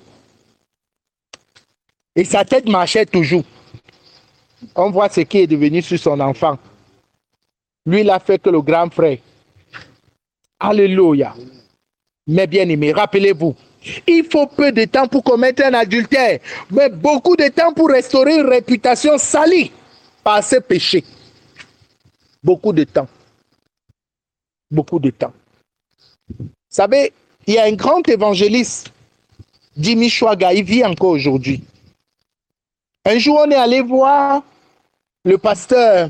Et sa tête marchait toujours. On voit ce qui est devenu sur son enfant. Lui, il a fait que le grand frère. Alléluia. Mes bien-aimés, rappelez-vous, il faut peu de temps pour commettre un adultère, mais beaucoup de temps pour restaurer une réputation salie par ce péché. Beaucoup de temps. Beaucoup de temps. Vous savez, il y a un grand évangéliste, Jimmy Swaggart, il vit encore aujourd'hui. Un jour, on est allé voir le pasteur,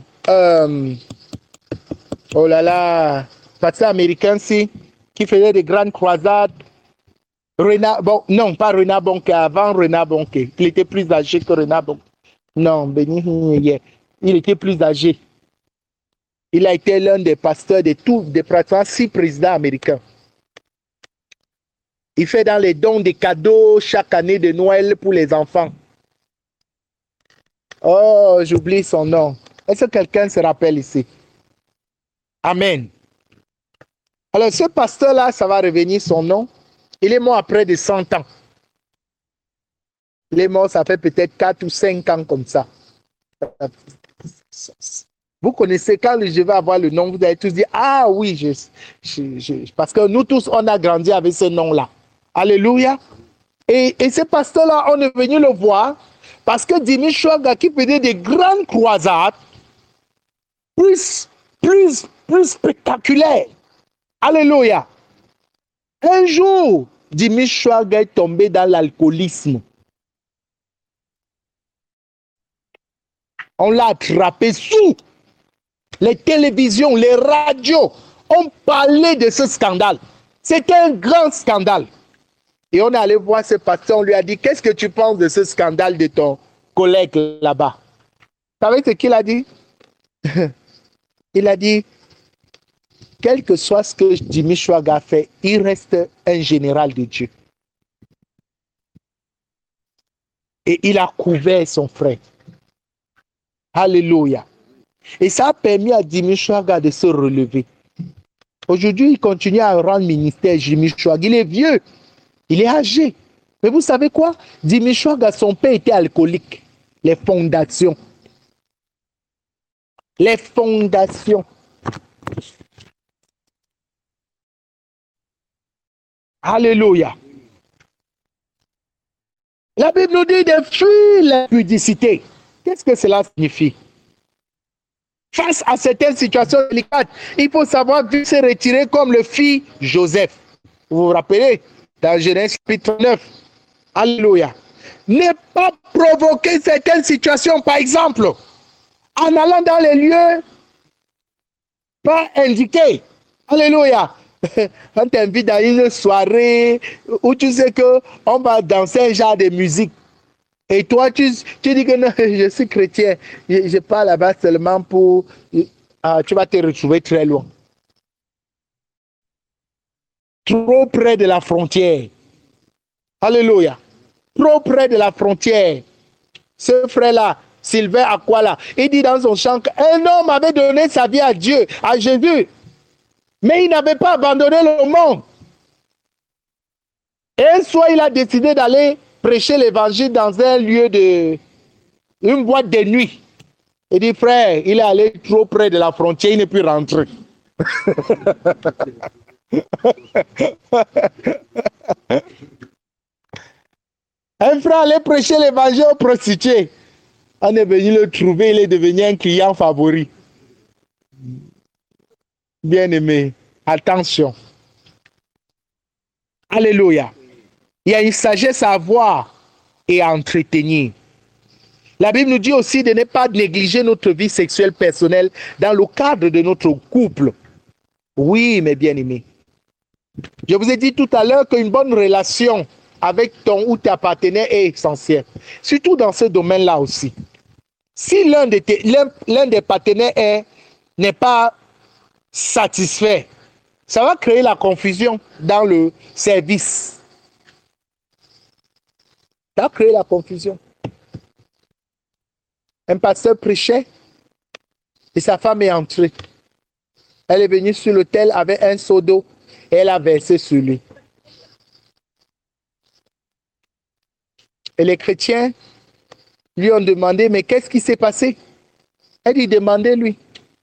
pasteur américain, qui faisait des grandes croisades. Non, pas Renard Bonke, avant Renard Bonke. Il était plus âgé que Renard Bonke. Non, il était plus âgé. Il a été l'un des pasteurs des pratiquants 6 présidents américains. Il fait dans les dons des cadeaux chaque année de Noël pour les enfants. Oh, j'oublie son nom. Est-ce que quelqu'un se rappelle ici? Amen. Alors, ce pasteur-là, ça va revenir son nom. Il est mort après de 100 ans. Il est mort, ça fait peut-être 4 ou 5 ans comme ça. Vous connaissez, quand je vais avoir le nom, vous allez tous dire, ah oui, parce que nous tous, on a grandi avec ce nom-là. Alléluia. Et ce pasteur-là, on est venu le voir parce que Jimmy Swaggart, qui faisait des grandes croisades, plus spectaculaires. Alléluia. Un jour, Jimmy Swaggart est tombé dans l'alcoolisme. On l'a attrapé sous. Les télévisions, les radios ont parlé de ce scandale. C'était un grand scandale. Et on est allé voir ce pasteur, on lui a dit, qu'est-ce que tu penses de ce scandale de ton collègue là-bas? Vous savez ce qu'il a dit? Il a dit, quel que soit ce que Jimmy Swaggart fait, il reste un général de Dieu. Et il a couvert son frère. Alléluia. Et ça a permis à Jimmy Swaggart de se relever. Aujourd'hui, il continue à rendre ministère Jimmy Swaggart. Il est vieux. Il est âgé. Mais vous savez quoi? Jimmy Swaggart, son père était alcoolique. Les fondations. Les fondations. Alléluia. La Bible nous dit de fuir la pudicité. Qu'est-ce que cela signifie? Face à certaines situations délicates, il faut savoir se retirer comme le fit Joseph. Vous vous rappelez? Dans Genèse chapitre 9. Alléluia. Ne pas provoquer certaines situations, par exemple, en allant dans les lieux pas indiqués. Alléluia. On t'invite dans une soirée où tu sais qu'on va danser un genre de musique. Et toi, tu dis que non, je suis chrétien. Je pars là-bas seulement pour... tu vas te retrouver très loin. Trop près de la frontière. Alléluia. Trop près de la frontière. Ce frère-là, Sylvain Aquala, il dit dans son chant qu'un homme avait donné sa vie à Dieu, à Jésus. Mais il n'avait pas abandonné le monde. Et un soir, il a décidé d'aller prêcher l'évangile dans un lieu une boîte de nuit. Il dit, frère, il est allé trop près de la frontière, il n'est plus rentré. Un frère allait prêcher l'évangile aux prostituées. On est venu le trouver, il est devenu un client favori. Bien-aimé, attention. Alléluia. Il y a une sagesse à avoir et à entretenir. La Bible nous dit aussi de ne pas négliger notre vie sexuelle personnelle dans le cadre de notre couple. Oui, mes bien-aimés. Je vous ai dit tout à l'heure qu'une bonne relation avec ton ou ta partenaire est essentielle. Surtout dans ce domaine-là aussi. Si l'un des partenaires n'est pas satisfait, ça va créer la confusion dans le service. Ça va créer la confusion. Un pasteur prêchait et sa femme est entrée. Elle est venue sur l'autel avec un seau d'eau et elle a versé sur lui. Et les chrétiens lui ont demandé, mais qu'est-ce qui s'est passé? Elle dit, demandez-lui.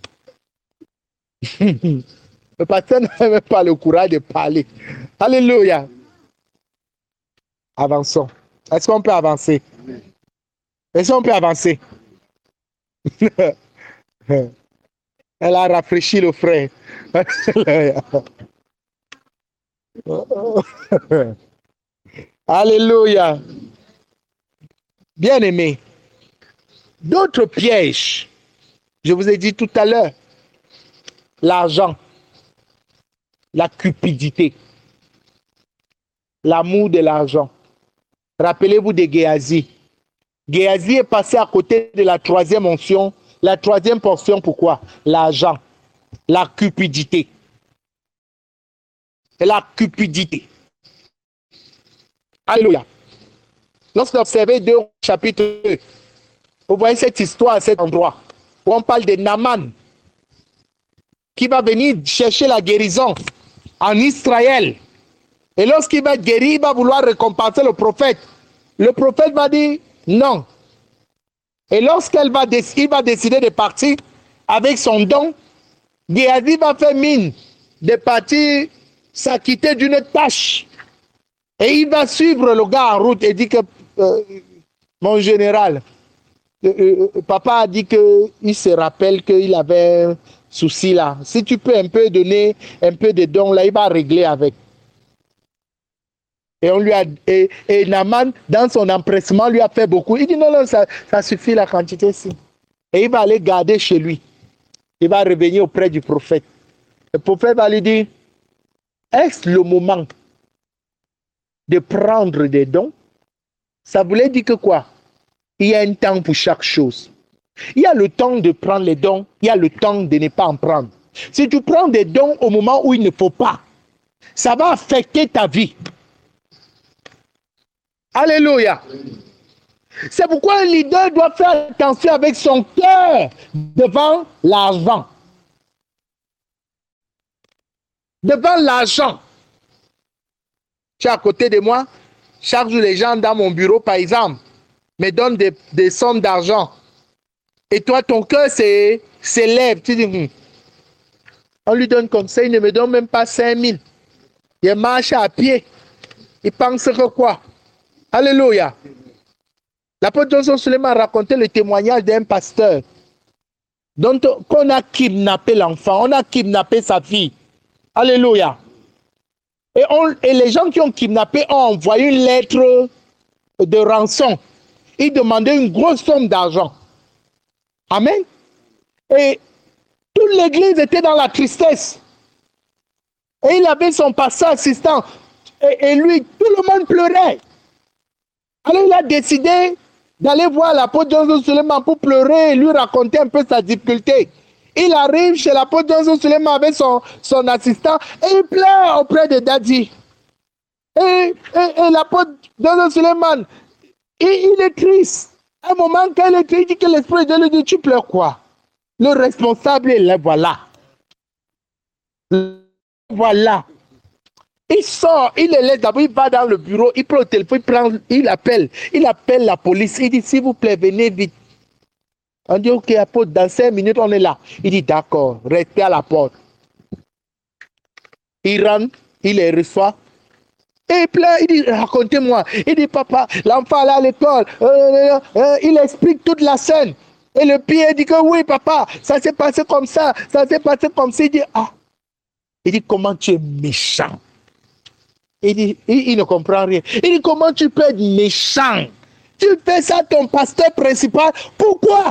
Le pasteur n'a même pas le courage de parler. Alléluia. Avançons. Est-ce qu'on peut avancer? Est-ce qu'on peut avancer? Elle a rafraîchi le frère. Alléluia. Bien-aimé, d'autres pièges, je vous ai dit tout à l'heure, l'argent, la cupidité, l'amour de l'argent. Rappelez-vous de Géasi. Géasi est passé à côté de la troisième onction. La troisième portion, pourquoi? L'argent. La cupidité. Et la cupidité. Alléluia. Lorsque vous observez 2 chapitre 2, vous voyez cette histoire à cet endroit où on parle de Naaman qui va venir chercher la guérison en Israël. Et lorsqu'il va être guéri, il va vouloir récompenser le prophète. Le prophète va dire non. Et lorsqu'il va décider de partir avec son don, Géasi va faire mine de partir s'acquitter d'une tâche. Et il va suivre le gars en route et dit que mon général, papa a dit qu'il se rappelle qu'il avait un souci là. Si tu peux un peu donner un peu de dons là, il va régler avec. Et on lui a et Naaman, dans son empressement, lui a fait beaucoup. Il dit non, non, ça suffit la quantité ici. Et il va aller garder chez lui. Il va revenir auprès du prophète. Le prophète va lui dire, est-ce le moment de prendre des dons? Ça voulait dire que quoi? Il y a un temps pour chaque chose. Il y a le temps de prendre les dons, il y a le temps de ne pas en prendre. Si tu prends des dons au moment où il ne faut pas, ça va affecter ta vie. Alléluia. C'est pourquoi un leader doit faire attention avec son cœur devant l'argent. Devant l'argent. Tu es à côté de moi, chaque jour les gens dans mon bureau, par exemple, me donnent des sommes d'argent. Et toi, ton cœur s'élève. Tu dis, on lui donne conseil, il ne me donne même pas 5 000. Il marche à pied. Il pense que quoi? Alléluia. L'apôtre Johnson Suleiman a raconté le témoignage d'un pasteur qu'on a kidnappé l'enfant, on a kidnappé sa fille. Alléluia. Et les gens qui ont kidnappé ont envoyé une lettre de rançon. Ils demandaient une grosse somme d'argent. Amen. Et toute l'église était dans la tristesse. Et il avait son pasteur assistant. Et lui, tout le monde pleurait. Alors il a décidé d'aller voir l'apôtre Johnson Suleiman pour pleurer et lui raconter un peu sa difficulté. Il arrive chez l'apôtre Johnson Suleiman avec son assistant et il pleure auprès de Daddy. Et l'apôtre Johnson Suleiman, il est triste. À un moment, quand il est triste, il dit que l'esprit de Dieu lui dit, tu pleures quoi? Le responsable est là, voilà. Voilà. Il sort, il le laisse d'abord, il va dans le bureau, il prend le téléphone, il appelle la police, il dit s'il vous plaît, venez vite. On dit ok, apôtre, dans 5 minutes on est là. Il dit d'accord, restez à la porte. Il rentre, il les reçoit. Et il pleure, il dit racontez-moi. Il dit papa, l'enfant là à l'école, il explique toute la scène. Et le pire dit que oui papa, ça s'est passé comme ça, ça s'est passé comme ça. Il dit ah. Il dit comment tu es méchant. Il dit, il ne comprend rien. Il dit, comment tu peux être méchant? Tu fais ça à ton pasteur principal. Pourquoi?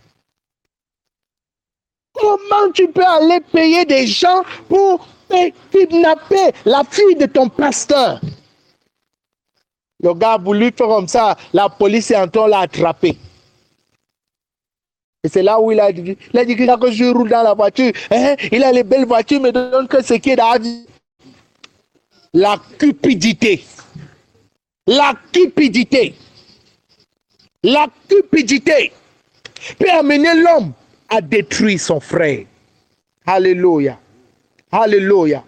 Comment tu peux aller payer des gens pour kidnapper la fille de ton pasteur? Le gars a voulu faire comme ça. La police est en train de l'attraper. Et c'est là où il a dit que je roule dans la voiture. Hein? Il a les belles voitures, mais ne donne que ce qui est dans la vie. La cupidité. La cupidité. La cupidité peut amener l'homme à détruire son frère. Alléluia. Alléluia.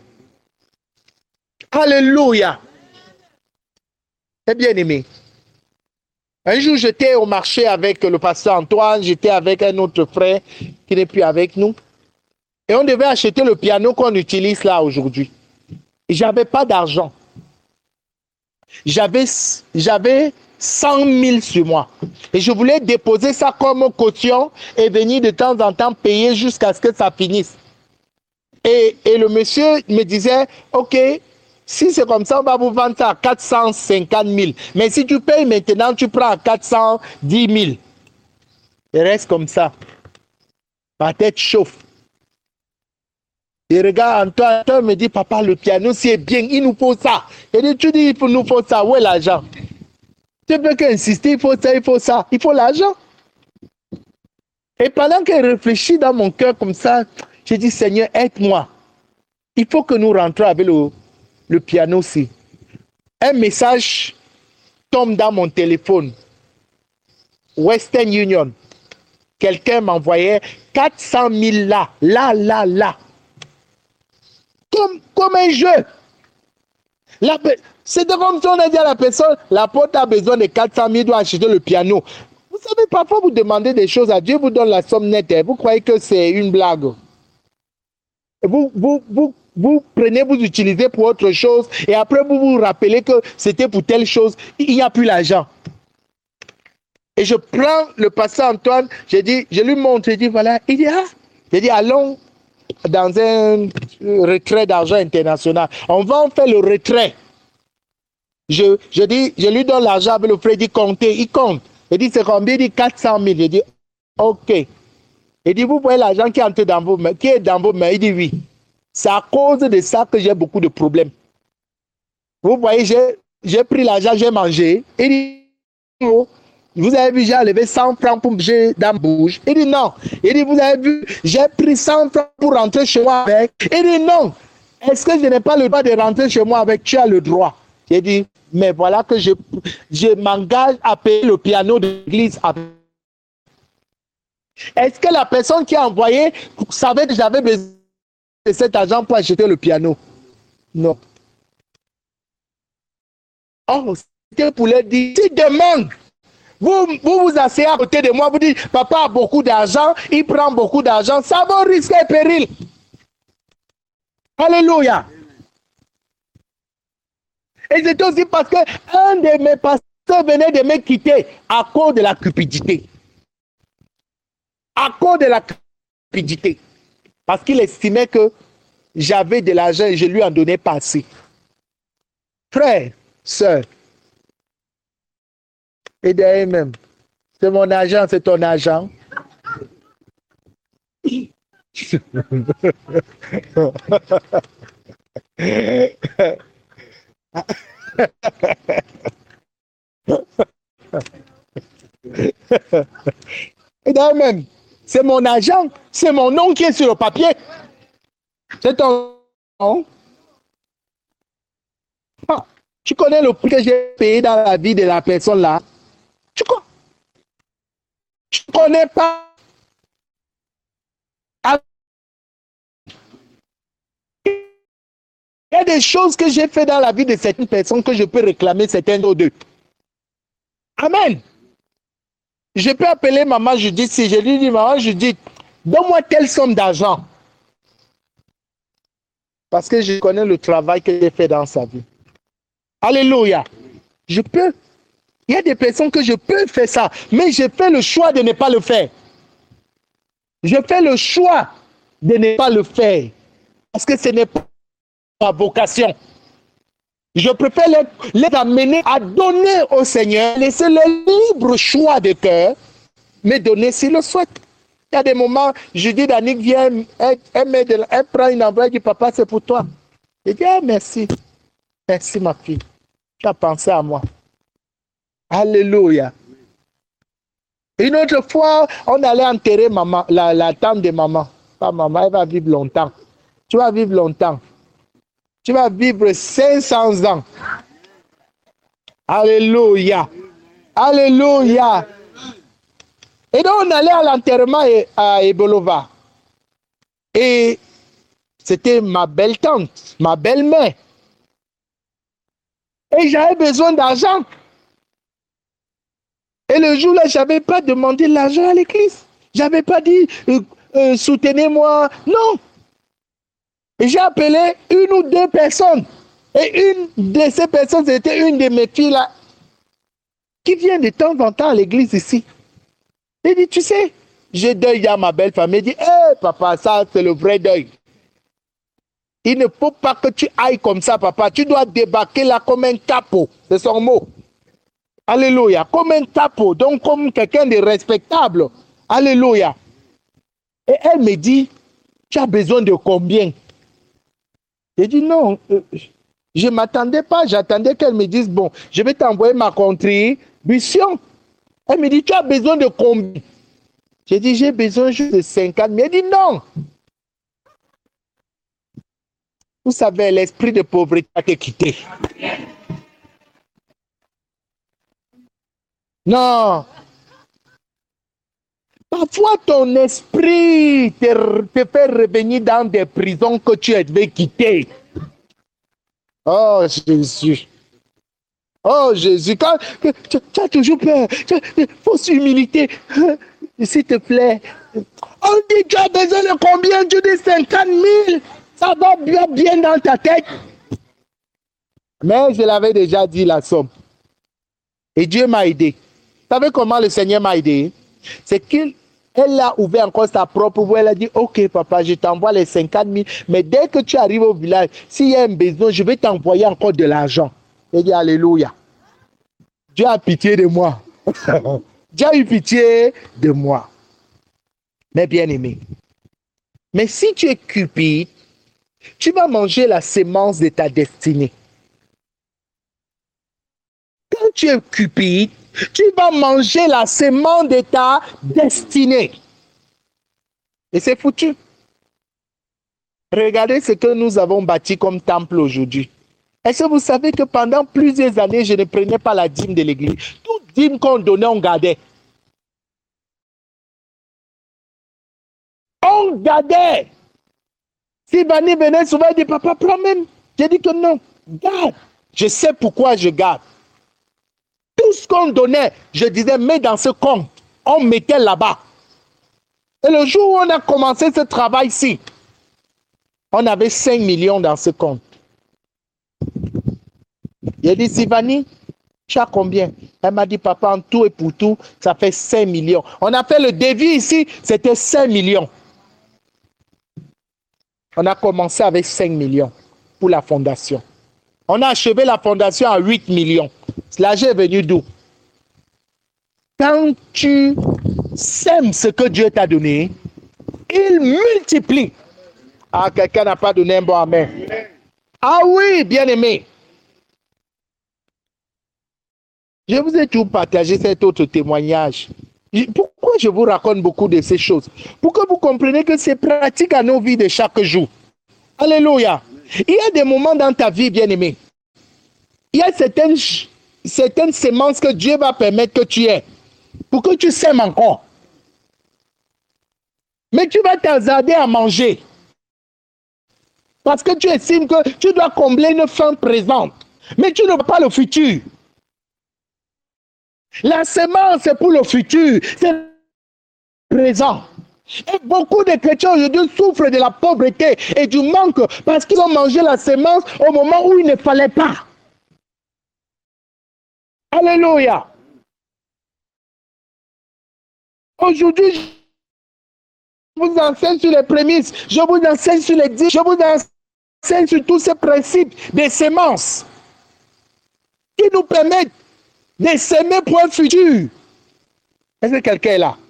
Alléluia. C'est bien aimé. Un jour, j'étais au marché avec le pasteur Antoine, j'étais avec un autre frère qui n'est plus avec nous. Et on devait acheter le piano qu'on utilise là aujourd'hui. J'avais pas d'argent. J'avais 100 000 sur moi. Et je voulais déposer ça comme caution et venir de temps en temps payer jusqu'à ce que ça finisse. Et le monsieur me disait, ok, si c'est comme ça, on va vous vendre ça à 450 000. Mais si tu payes maintenant, tu prends à 410 000. Et reste comme ça. Ma tête chauffe. Et regarde, Antoine me dit, papa, le piano, c'est bien, il nous faut ça. Et dit, tu dis, il nous faut ça, où est l'argent? Tu peux qu'insister, il faut ça, il faut l'argent. Et pendant qu'elle réfléchit dans mon cœur comme ça, J'ai dit, Seigneur, aide-moi. Il faut que nous rentrions avec le piano aussi. Un message tombe dans mon téléphone. Western Union. Quelqu'un m'envoyait 400 000 là. Comme un jeu. C'est comme si on a dit à la personne, la porte a besoin de 400 000, doit acheter le piano. Vous savez, parfois vous demandez des choses à Dieu, vous donne la somme nette. Vous croyez que c'est une blague. Vous prenez, vous utilisez pour autre chose et après vous vous rappelez que c'était pour telle chose. Il n'y a plus l'argent. Et je prends le pasteur Antoine, je lui montre, je dis voilà, il dit ah. Je dis allons dans un retrait d'argent international. On va en faire le retrait. Je lui donne l'argent avec le frère, il dit comptez, il compte. Il dit c'est combien? Il dit 400 000. Je dis ok. Il dit vous voyez l'argent qui est dans vos mains, qui est dans vos mains? Il dit oui. C'est à cause de ça que j'ai beaucoup de problèmes. Vous voyez, j'ai pris l'argent, j'ai mangé. Il dit oh, vous avez vu, j'ai enlevé 100 francs pour manger dans ma bouche. Il dit non. Il dit vous avez vu, j'ai pris 100 francs pour rentrer chez moi avec. Il dit non. Est-ce que je n'ai pas le droit de rentrer chez moi avec? Tu as le droit. J'ai dit, mais voilà que je m'engage à payer le piano de l'église. Est-ce que la personne qui a envoyé savait que j'avais besoin de cet argent pour acheter le piano? Non. Oh, c'était pour leur dire, si demain, vous asseyez à côté de moi, vous dites, papa a beaucoup d'argent, il prend beaucoup d'argent, ça va risquer et péril. Alléluia. Et c'est aussi parce qu'un de mes pasteurs venait de me quitter à cause de la cupidité. À cause de la cupidité. Parce qu'il estimait que j'avais de l'argent et je lui en donnais pas assez. Frère, sœur, et derrière même, c'est mon argent, c'est ton argent. Et d'ailleurs même, c'est mon argent, c'est mon nom qui est sur le papier. C'est ton nom. Ah, tu connais le prix que j'ai payé dans la vie de la personne là? Tu connais pas? Il y a des choses que j'ai fait dans la vie de certaines personnes que je peux réclamer certains d'eux. Amen. Je peux appeler maman Judith, si je lui dis maman Judith, donne-moi telle somme d'argent. Parce que je connais le travail que j'ai fait dans sa vie. Alléluia. Je peux. Il y a des personnes que je peux faire ça, mais je fais le choix de ne pas le faire. Je fais le choix de ne pas le faire. Parce que ce n'est pas ma vocation. Je préfère les amener à donner au Seigneur, laisser le libre choix de cœur, mais donner s'il le souhaite. Il y a des moments, je dis, Danick vient, elle prend une enveloppe et dit, papa, c'est pour toi. Je dis, ah, merci. Merci, ma fille. Tu as pensé à moi. Alléluia. Une autre fois, on allait enterrer maman, la tante de maman. Pas maman, elle va vivre longtemps. Tu vas vivre longtemps. Tu vas vivre 500 ans. Alléluia. Alléluia. Et donc, on allait à l'enterrement à Ebolova. Et c'était ma belle tante, ma belle-mère. Et j'avais besoin d'argent. Et le jour-là, je n'avais pas demandé l'argent à l'église. Je n'avais pas dit, soutenez-moi. Non. Et j'ai appelé une ou deux personnes. Et une de ces personnes, c'était une de mes filles là, qui vient de temps en temps à l'église ici. Elle dit, tu sais, j'ai deuil à ma belle famille. Elle dit, hé papa, ça c'est le vrai deuil. Il ne faut pas que tu ailles comme ça, papa. Tu dois débarquer là comme un capot. C'est son mot. Alléluia. Comme un capot, donc comme quelqu'un de respectable. Alléluia. Et elle me dit, tu as besoin de combien? J'ai dit non, je ne m'attendais pas. J'attendais qu'elle me dise, bon, je vais t'envoyer ma contribution. Elle me dit, tu as besoin de combien? J'ai dit, j'ai besoin juste de 50 000. Elle dit non. Vous savez, l'esprit de pauvreté a été quitté. Non. Parfois, ton esprit te fait revenir dans des prisons que tu devais quitter. Oh Jésus. Oh Jésus, quand tu as toujours peur, fausse humilité. S'il te plaît. On dit tu as besoin de combien? Tu dis 50 000. Ça va bien dans ta tête. Mais je l'avais déjà dit la somme. Et Dieu m'a aidé. Vous savez comment le Seigneur m'a aidé? C'est qu'elle a ouvert encore sa propre voie. Elle a dit, ok papa, je t'envoie les 50 000. Mais dès que tu arrives au village, s'il y a un besoin, je vais t'envoyer encore de l'argent. Il dit, alléluia. Dieu a pitié de moi. Dieu a eu pitié de moi. Mais bien aimé. Mais si tu es cupide, tu vas manger la sémence de ta destinée. Quand tu es cupide, tu vas manger la sémence de ta destinée. Et c'est foutu. Regardez ce que nous avons bâti comme temple aujourd'hui. Est-ce que vous savez que pendant plusieurs années, je ne prenais pas la dîme de l'église? Toute dîme qu'on donnait, on gardait. On gardait. Si Bani venait souvent, il dit, papa, prends même. J'ai dit que non, garde. Je sais pourquoi je garde. Tout ce qu'on donnait, je disais, mets dans ce compte. On mettait là-bas. Et le jour où on a commencé ce travail-ci, on avait 5 millions dans ce compte. Il a dit, Sivani, tu as combien? Elle m'a dit, papa, en tout et pour tout, ça fait 5 millions. On a fait le devis ici, c'était 5 millions. On a commencé avec 5 millions pour la fondation. On a achevé la fondation à 8 millions. L'argent est venu d'où? Quand tu sèmes ce que Dieu t'a donné, il multiplie. Ah, quelqu'un n'a pas donné un bon amen. Ah oui, bien aimé. Je vous ai toujours partagé cet autre témoignage. Pourquoi je vous raconte beaucoup de ces choses? Pour que vous compreniez que c'est pratique à nos vies de chaque jour. Alléluia. Il y a des moments dans ta vie, bien aimé. Il y a certaines semences que Dieu va permettre que tu aies pour que tu sèmes encore. Mais tu vas t'hasarder à manger. Parce que tu estimes que tu dois combler une faim présente. Mais tu ne vois pas le futur. La semence, c'est pour le futur. C'est le présent. Et beaucoup de chrétiens aujourd'hui souffrent de la pauvreté et du manque parce qu'ils ont mangé la semence au moment où il ne fallait pas. Alléluia. Aujourd'hui, je vous enseigne sur les prémices, je vous enseigne sur les dix, je vous enseigne sur tous ces principes des semences qui nous permettent de s'aimer pour un futur. Est-ce que quelqu'un est là?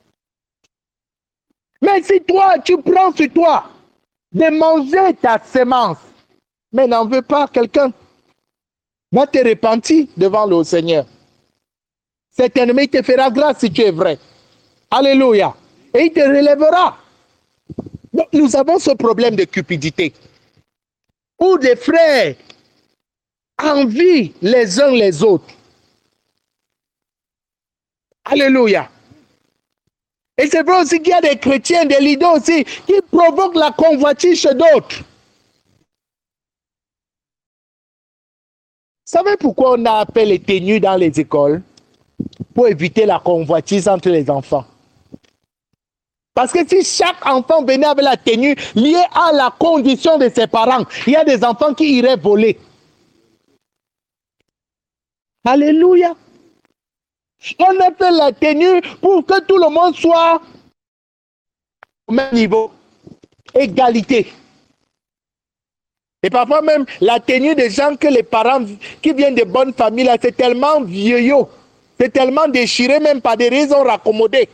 Mais si toi, tu prends sur toi de manger ta semence, mais n'en veux pas, quelqu'un va te repentir devant le Seigneur. Cet ennemi te fera grâce si tu es vrai. Alléluia. Et il te relèvera. Donc, nous avons ce problème de cupidité. Où des frères envient les uns les autres. Alléluia. Et c'est vrai aussi qu'il y a des chrétiens, des leaders aussi, qui provoquent la convoitise chez d'autres. Vous savez pourquoi on a appelé les tenues dans les écoles? Pour éviter la convoitise entre les enfants. Parce que si chaque enfant venait avec la tenue liée à la condition de ses parents, il y a des enfants qui iraient voler. Alléluia. On a fait la tenue pour que tout le monde soit au même niveau. Égalité. Et parfois même, la tenue des gens que les parents qui viennent de bonnes familles, là, c'est tellement vieillot. C'est tellement déchiré, même par des raisons raccommodées.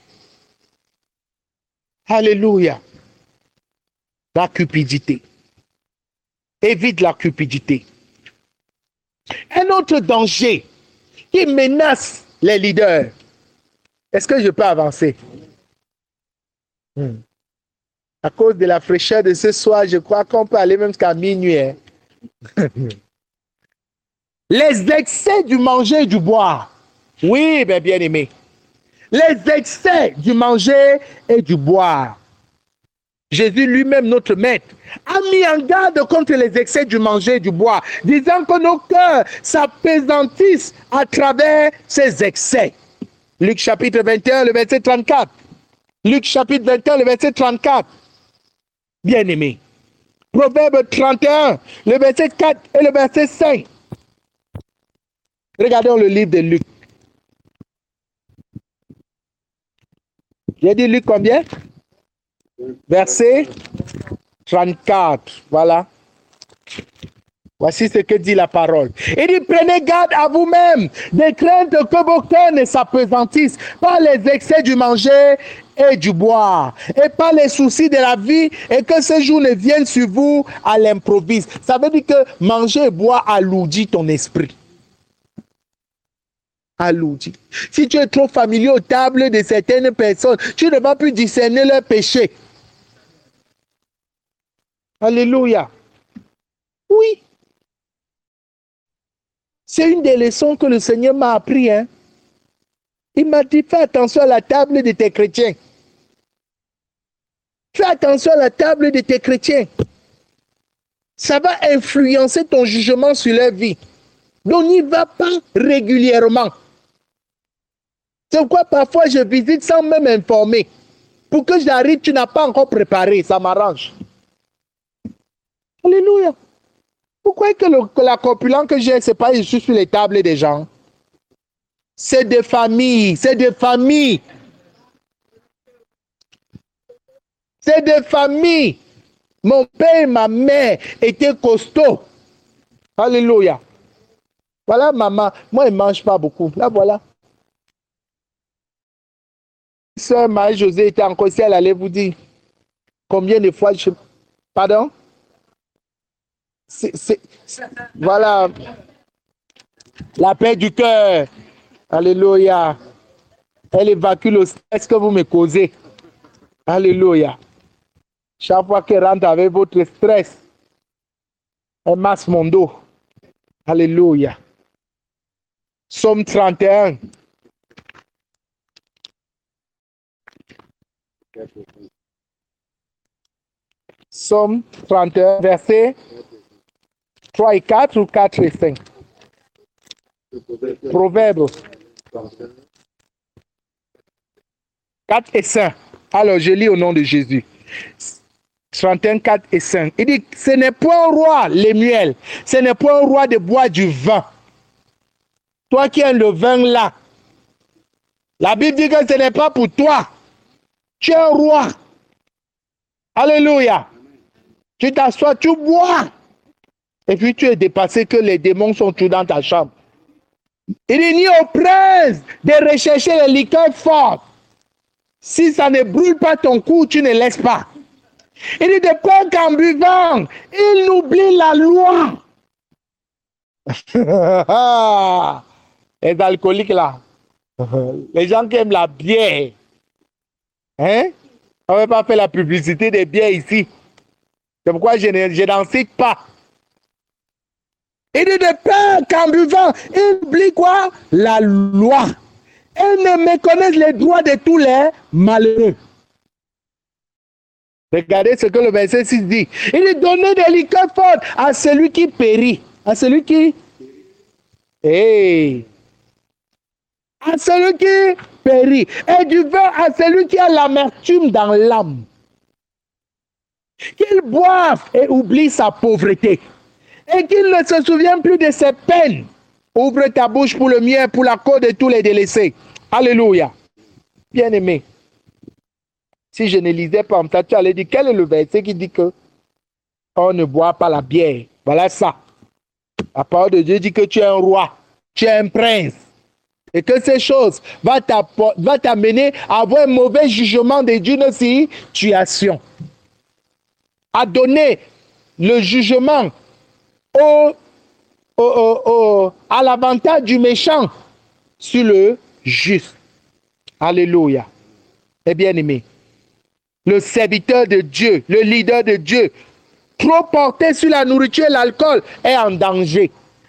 Alléluia. La cupidité. Évite la cupidité. Un autre danger qui menace les leaders. Est-ce que je peux avancer? À cause de la fraîcheur de ce soir, je crois qu'on peut aller même jusqu'à minuit. Hein. Les excès du manger et du boire. Oui, bien aimé. Les excès du manger et du boire. Jésus lui-même, notre maître, a mis en garde contre les excès du manger et du boire, disant que nos cœurs s'appesantissent à travers ces excès. Luc chapitre 21, le verset 34. Luc chapitre 21, le verset 34. Bien-aimé. Proverbe 31, le verset 4 et le verset 5. Regardons le livre de Luc. J'ai dit Luc combien? Verset 34. Voilà. Voici ce que dit la parole. Il dit, prenez garde à vous-même, de crainte que vos cœurs ne s'appesantissent par les excès du manger et du boire, et par les soucis de la vie, et que ce jour ne vienne sur vous à l'improviste. Ça veut dire que manger et boire alourdit ton esprit. Alourdit. Si tu es trop familier aux tables de certaines personnes, tu ne vas plus discerner leurs péchés. Alléluia. Oui. C'est une des leçons que le Seigneur m'a appris. Hein. Il m'a dit, fais attention à la table de tes chrétiens. Fais attention à la table de tes chrétiens. Ça va influencer ton jugement sur leur vie. Donc, n'y va pas régulièrement. C'est pourquoi parfois je visite sans même m'informer. Pour que j'arrive, tu n'as pas encore préparé. Ça m'arrange. Alléluia. Pourquoi que la corpulence que j'ai, c'est pas juste sur les tables des gens? C'est des familles, c'est des familles. C'est des familles. Mon père et ma mère étaient costauds. Alléluia. Voilà maman. Moi, elle ne mange pas beaucoup. Là, voilà. Sœur Marie-Josée était encore ici, elle allait vous dire combien de fois je... Pardon? Voilà. La paix du cœur. Alléluia. Elle évacue le stress que vous me causez. Alléluia. Chaque fois qu'elle rentre avec votre stress, elle masse mon dos. Alléluia. Psaume 31. Psaume 31, versets 3 et 4 ou 4 et 5. Proverbe 4 et 5. Alors, je lis au nom de Jésus. 31, 4 et 5. Il dit, ce n'est point un roi, les miels. Ce n'est point un roi de boire du vin. Toi qui aimes le vin là. La Bible dit que ce n'est pas pour toi. Tu es un roi. Alléluia. Tu t'assois, tu bois. Et puis tu es dépassé que les démons sont tous dans ta chambre. Il dit, ni au prince de rechercher les liqueurs fortes. Si ça ne brûle pas ton cou, tu ne laisses pas. Il dit de peur qu'en buvant, il oublie la loi. Les alcooliques là. Les gens qui aiment la bière. Hein? On ne va pas faire la publicité des bières ici. C'est pourquoi je n'en cite pas. Il dit de peur qu'en buvant, il oublie quoi? La loi. Et ne méconnaissent les droits de tous les malheureux. Regardez ce que le verset 6 dit. Il dit donner des liqueurs fortes à celui qui périt. À celui qui... Hey. À celui qui périt. Et du vin à celui qui a l'amertume dans l'âme. Qu'il boive et oublie sa pauvreté. Et qu'il ne se souvienne plus de ses peines. Ouvre ta bouche pour le mien, pour la cause de tous les délaissés. Alléluia. Bien-aimé. Si je ne lisais pas, tu allais dire, quel est le verset qui dit que on ne boit pas la bière? Voilà ça. La parole de Dieu dit que tu es un roi, tu es un prince. Et que ces choses vont t'amener à avoir un mauvais jugement d'une situation. À donner le jugement à l'avantage du méchant sur le juste. Alléluia. Et bien aimé. le serviteur de Dieu, le leader de Dieu, trop porté sur la nourriture et l'alcool, est en danger.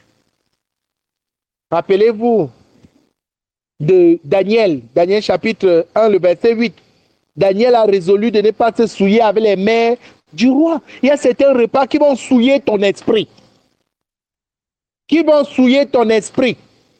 Rappelez-vous de Daniel, Daniel chapitre 1, le verset 8. Daniel a résolu de ne pas se souiller avec les mères du roi. Il y a certains repas qui vont souiller ton esprit. Qui vont souiller ton esprit.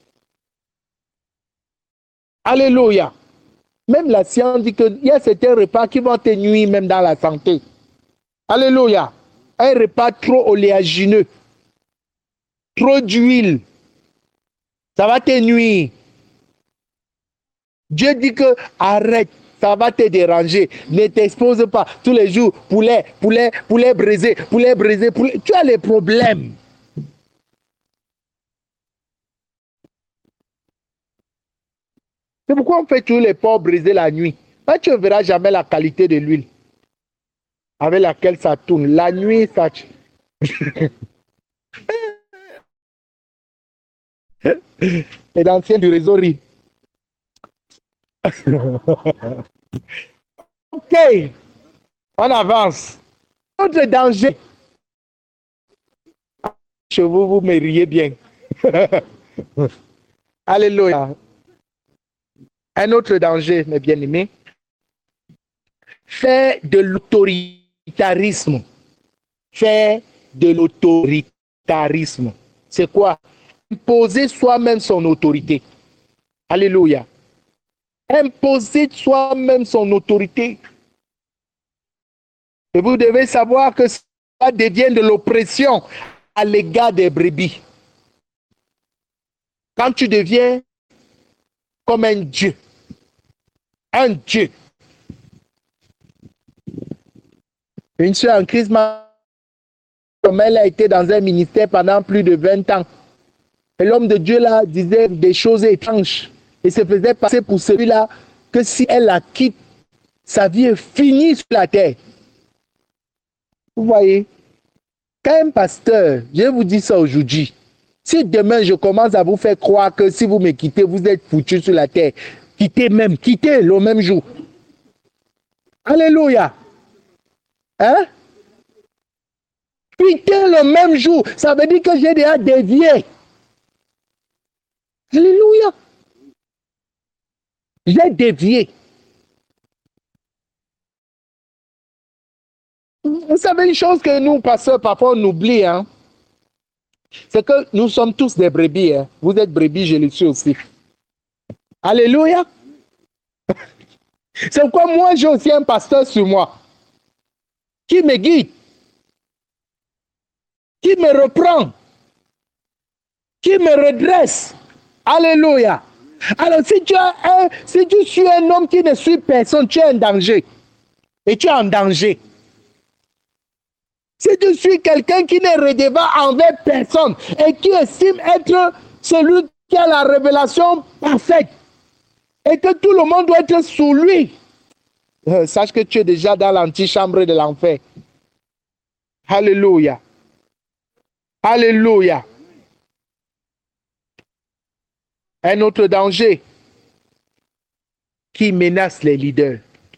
Alléluia. Même la science dit qu'il y a certains repas qui vont te nuire même dans la santé. Alléluia. Un repas trop oléagineux, trop d'huile, ça va te nuire. Dieu dit que arrête, ça va te déranger. Ne t'expose pas tous les jours. Poulet brisé, poulet. Tu as les problèmes. C'est pourquoi on fait toujours les porcs brisés la nuit. Là, tu ne verras jamais la qualité de l'huile avec laquelle ça tourne. La nuit, ça... Les anciens du réseau rient. Ok, on avance. Autre danger. Chez vous, vous me riez bien. Alléluia. Un autre danger, mes bien-aimés. Faire de l'autoritarisme. Faire de l'autoritarisme. C'est quoi? Imposer soi-même son autorité. Alléluia. Imposer soi-même son autorité. Et vous devez savoir que ça devient de l'oppression à l'égard des brebis. Quand tu deviens comme un Dieu. Un Dieu. Une soeur en Christ, comme elle a été dans un ministère pendant plus de 20 ans. Et l'homme de Dieu là disait des choses étranges. Et se faisait passer pour celui-là que si elle la quitte, sa vie est finie sur la terre. Vous voyez, quand un pasteur, je vous dis ça aujourd'hui, si demain je commence à vous faire croire que si vous me quittez, vous êtes foutu sur la terre, quittez le même jour. Alléluia. Hein? Quittez le même jour, ça veut dire que j'ai déjà dévié. Alléluia. J'ai dévié. Vous savez une chose que nous, pasteurs, parfois on oublie, hein? C'est que nous sommes tous des brebis. Hein? Vous êtes brebis, je le suis aussi. Alléluia. C'est pourquoi moi, j'ai aussi un pasteur sur moi qui me guide, qui me reprend, qui me redresse. Alléluia. Alors, si tu suis un homme qui ne suit personne, tu es en danger. Et tu es en danger. Si tu suis quelqu'un qui n'est redevant envers personne et qui estime être celui qui a la révélation parfaite et que tout le monde doit être sous lui, sache que tu es déjà dans l'antichambre de l'enfer. Alléluia. Alléluia. Un autre danger qui menace les leaders.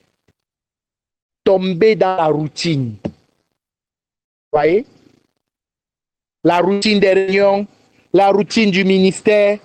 Tomber dans la routine. Vous voyez? La routine des réunions, la routine du ministère,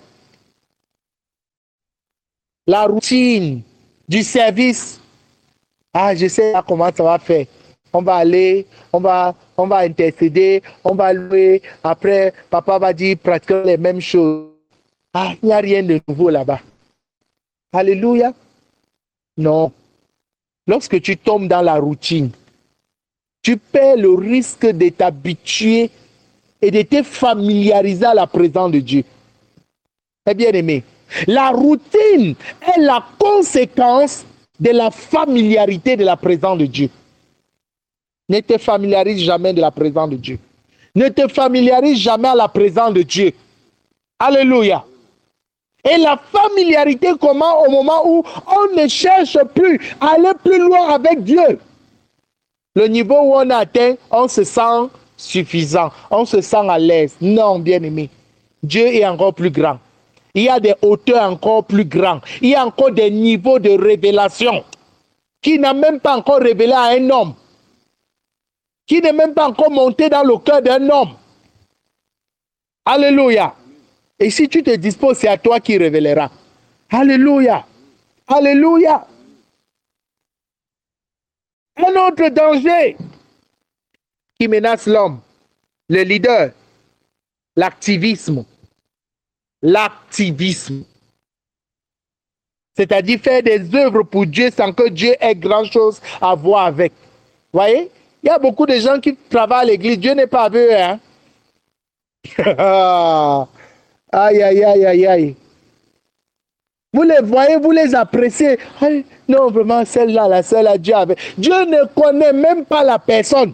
la routine du service. Ah, je sais comment ça va faire. On va aller, on va intercéder, on va louer. Après, papa va dire pratiquement les mêmes choses. Ah, il n'y a rien de nouveau là-bas. Alléluia. Non. Lorsque tu tombes dans la routine, tu perds le risque de t'habituer et de te familiariser à la présence de Dieu. Eh bien aimé, la routine est la conséquence de la familiarité de la présence de Dieu. Ne te familiarise jamais de la présence de Dieu. Ne te familiarise jamais à la présence de Dieu. Alléluia. Et la familiarité commence au moment où on ne cherche plus à aller plus loin avec Dieu. Le niveau où on a atteint, on se sent suffisant, on se sent à l'aise. Non, bien-aimé, Dieu est encore plus grand. Il y a des hauteurs encore plus grandes. Il y a encore des niveaux de révélation. qui n'a même pas encore révélé à un homme, qui n'est même pas encore monté dans le cœur d'un homme. Alléluia. Et si tu te disposes, c'est à toi qui révélera. Alléluia. Alléluia. Un autre danger qui menace l'homme, le leader, l'activisme. L'activisme. C'est-à-dire faire des œuvres pour Dieu sans que Dieu ait grand-chose à voir avec. Vous voyez? Il y a beaucoup de gens qui travaillent à l'église. Dieu n'est pas avec eux. Hein? Aïe, aïe, aïe, aïe, aïe. Vous les voyez, vous les appréciez. Aïe, non, vraiment, celle-là, celle-là, Dieu avait. Dieu ne connaît même pas la personne.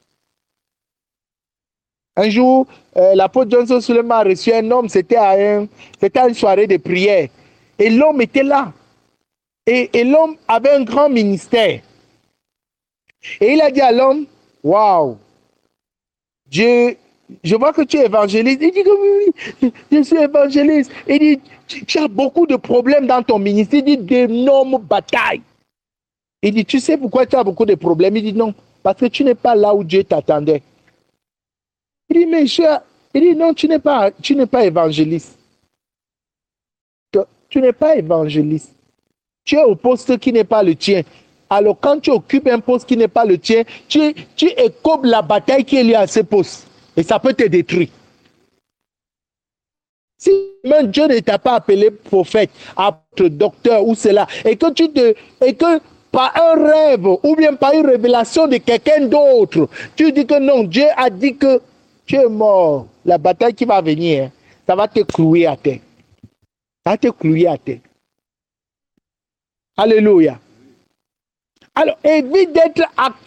Un jour, l'apôtre Johnson Suleiman a reçu un homme, c'était à une soirée de prière. Et l'homme était là. Et l'homme avait un grand ministère. Et il a dit à l'homme, waouh, Dieu, je vois que tu es évangéliste. Il dit que oui, je suis évangéliste. Il dit, tu as beaucoup de problèmes dans ton ministère. Il dit, d'énormes batailles. Il dit, tu sais pourquoi tu as beaucoup de problèmes? Il dit, non, parce que tu n'es pas là où Dieu t'attendait. Il dit, mais il dit, non, tu n'es pas évangéliste. Tu n'es pas évangéliste. Tu es au poste qui n'est pas le tien. Alors, quand tu occupes un poste qui n'est pas le tien, tu écopes la bataille qui est liée à ce poste. Et ça peut te détruire. Si même Dieu ne t'a pas appelé prophète, apôtre, docteur ou cela, et que par un rêve ou bien par une révélation de quelqu'un d'autre, tu dis que non, Dieu a dit que tu es mort. La bataille qui va venir, ça va te clouer à terre. Ça va te clouer à terre. Alléluia. Alors, évite d'être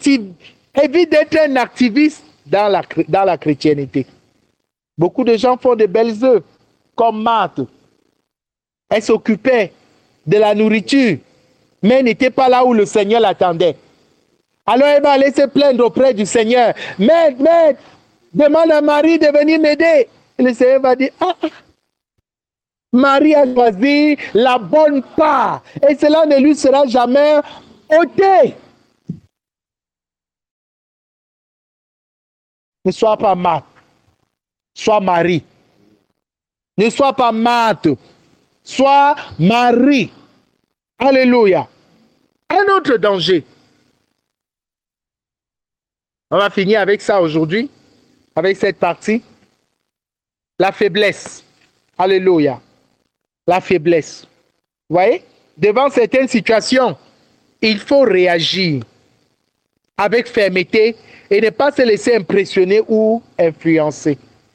un activiste dans la chrétienté. Beaucoup de gens font de belles œuvres, comme Marthe. Elle s'occupait de la nourriture, mais elle n'était pas là où le Seigneur l'attendait. Alors, elle va aller se plaindre auprès du Seigneur. Maître, demande à Marie de venir m'aider. Et le Seigneur va dire, Marie a choisi la bonne part, et cela ne lui sera jamais ôté. Ne sois pas Marthe, sois Marie. Ne sois pas Marthe, sois Marie. Alléluia. Un autre danger. On va finir avec ça aujourd'hui, avec cette partie. La faiblesse. Alléluia. La faiblesse. Vous voyez? Devant certaines situations, il faut réagir avec fermeté et ne pas se laisser impressionner ou influencer.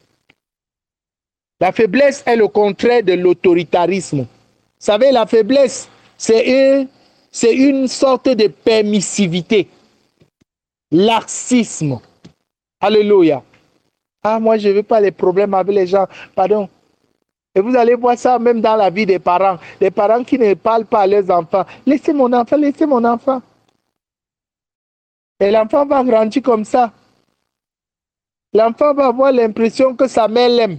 La faiblesse est le contraire de l'autoritarisme. Vous savez, la faiblesse, c'est une sorte de permissivité. Laxisme. Alléluia. Moi, je ne veux pas les problèmes avec les gens. Pardon. Et vous allez voir ça même dans la vie des parents. Des parents qui ne parlent pas à leurs enfants. Laissez mon enfant, laissez mon enfant. Et l'enfant va grandir comme ça. L'enfant va avoir l'impression que sa mère l'aime.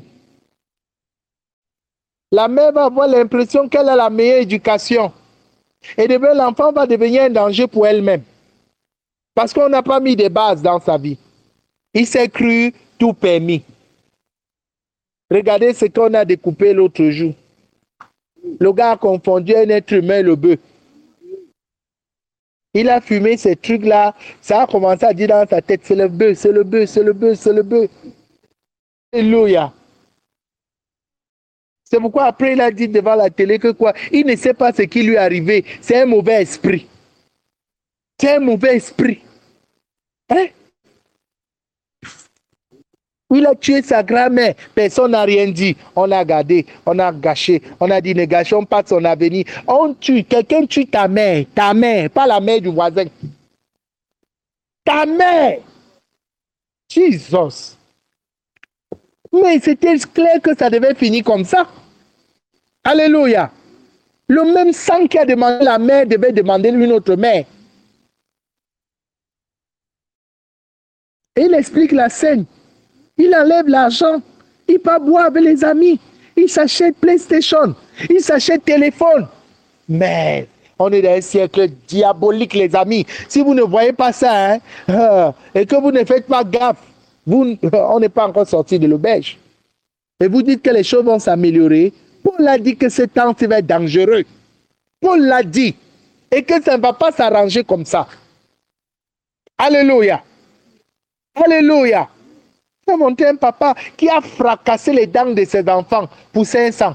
La mère va avoir l'impression qu'elle a la meilleure éducation. Et demain, l'enfant va devenir un danger pour elle-même. Parce qu'on n'a pas mis de bases dans sa vie. Il s'est cru tout permis. Regardez ce qu'on a découpé l'autre jour. Le gars a confondu un être humain et le bœuf. Il a fumé ces trucs-là. Ça a commencé à dire dans sa tête, c'est le bœuf, c'est le bœuf, c'est le bœuf, c'est le bœuf. Alléluia. C'est pourquoi après il a dit devant la télé que quoi? Il ne sait pas ce qui lui est arrivé. C'est un mauvais esprit. C'est un mauvais esprit. Hein? Il a tué sa grand-mère. Personne n'a rien dit. On a gardé, on a gâché. On a dit ne gâchons pas son avenir. On tue. Quelqu'un tue ta mère, pas la mère du voisin. Ta mère. Jesus. Mais c'était clair que ça devait finir comme ça. Alléluia. Le même sang qui a demandé la mère devait demander une autre mère. Et il explique la scène. Il enlève l'argent. Il part boire avec les amis. Il s'achète PlayStation. Il s'achète téléphone. Mais On est dans un siècle diabolique, les amis. Si vous ne voyez pas ça, hein, et que vous ne faites pas gaffe, on n'est pas encore sorti de l'auberge. Et vous dites que les choses vont s'améliorer. Paul a dit que ce temps va être dangereux. Paul l'a dit. Et que ça ne va pas s'arranger comme ça. Alléluia. Alléluia. J'ai montré un papa qui a fracassé les dents de ses enfants pour 500.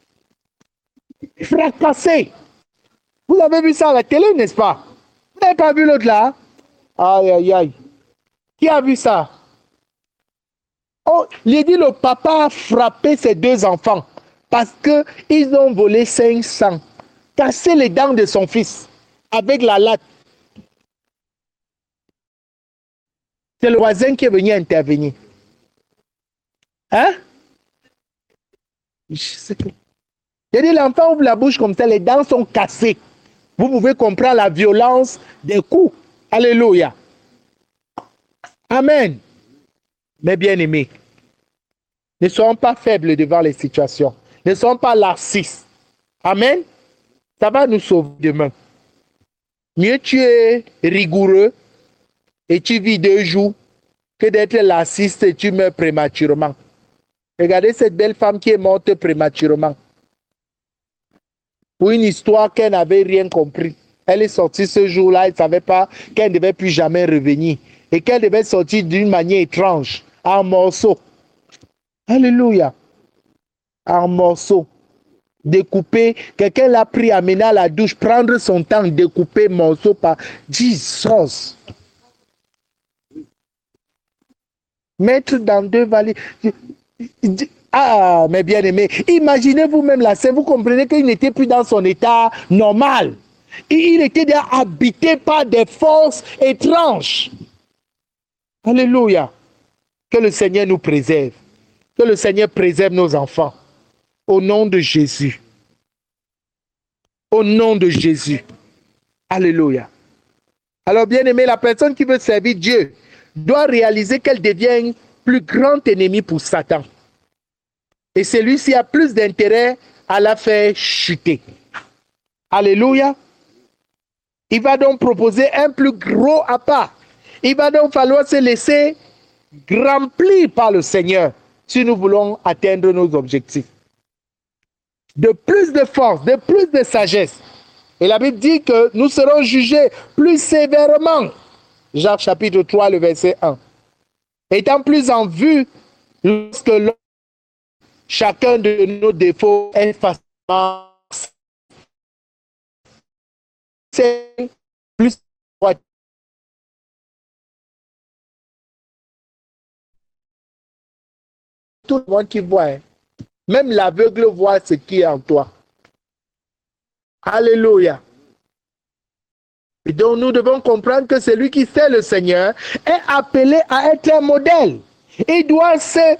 Fracassé. Vous avez vu ça à la télé, n'est-ce pas? Vous n'avez pas vu l'autre là? Aïe, aïe, aïe. Qui a vu ça? Oh, il dit le papa a frappé ses deux enfants parce qu'ils ont volé 500. Cassé les dents de son fils avec la latte. C'est le voisin qui est venu intervenir. Hein? J'ai dit, l'enfant ouvre la bouche comme ça, les dents sont cassées. Vous pouvez comprendre la violence des coups. Alléluia. Amen. Mes bien-aimés, ne soyons pas faibles devant les situations. Ne soyons pas laxistes. Amen. Ça va nous sauver demain. Mieux tu es rigoureux et tu vis 2 jours que d'être laxiste et tu meurs prématurément. Regardez cette belle femme qui est morte prématurément. Pour une histoire qu'elle n'avait rien compris. Elle est sortie ce jour-là, elle ne savait pas qu'elle ne devait plus jamais revenir. Et qu'elle devait sortir d'une manière étrange, en morceaux. Alléluia. En morceaux. Découper. Quelqu'un l'a pris, amené à la douche, prendre son temps, découper morceau par Jesus. Mettre dans 2 valises. Ah, mes bien-aimés, imaginez vous-même la scène, vous comprenez qu'il n'était plus dans son état normal. Il était déjà habité par des forces étranges. Alléluia. Que le Seigneur nous préserve. Que le Seigneur préserve nos enfants. Au nom de Jésus. Au nom de Jésus. Alléluia. Alors, bien-aimé, la personne qui veut servir Dieu doit réaliser qu'elle devient plus grand ennemi pour Satan. Et celui-ci a plus d'intérêt à la faire chuter. Alléluia. Il va donc proposer un plus gros appât. Il va donc falloir se laisser remplir par le Seigneur si nous voulons atteindre nos objectifs. De plus de force, de plus de sagesse. Et la Bible dit que nous serons jugés plus sévèrement. Jacques chapitre 3, le verset 1. Étant plus en vue lorsque chacun de nos défauts est facilement plus tout le monde qui voit, même l'aveugle voit ce qui est en toi. Alléluia. Et donc nous devons comprendre que celui qui sait le Seigneur est appelé à être un modèle. Il doit se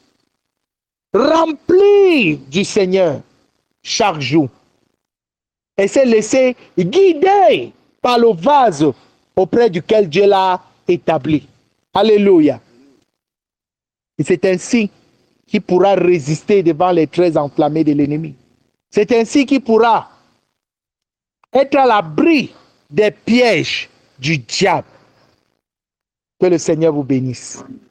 remplir du Seigneur chaque jour. Et se laisser guider par le vase auprès duquel Dieu l'a établi. Alléluia. Et c'est ainsi qu'il pourra résister devant les traits enflammés de l'ennemi. C'est ainsi qu'il pourra être à l'abri des pièges du diable. Que le Seigneur vous bénisse.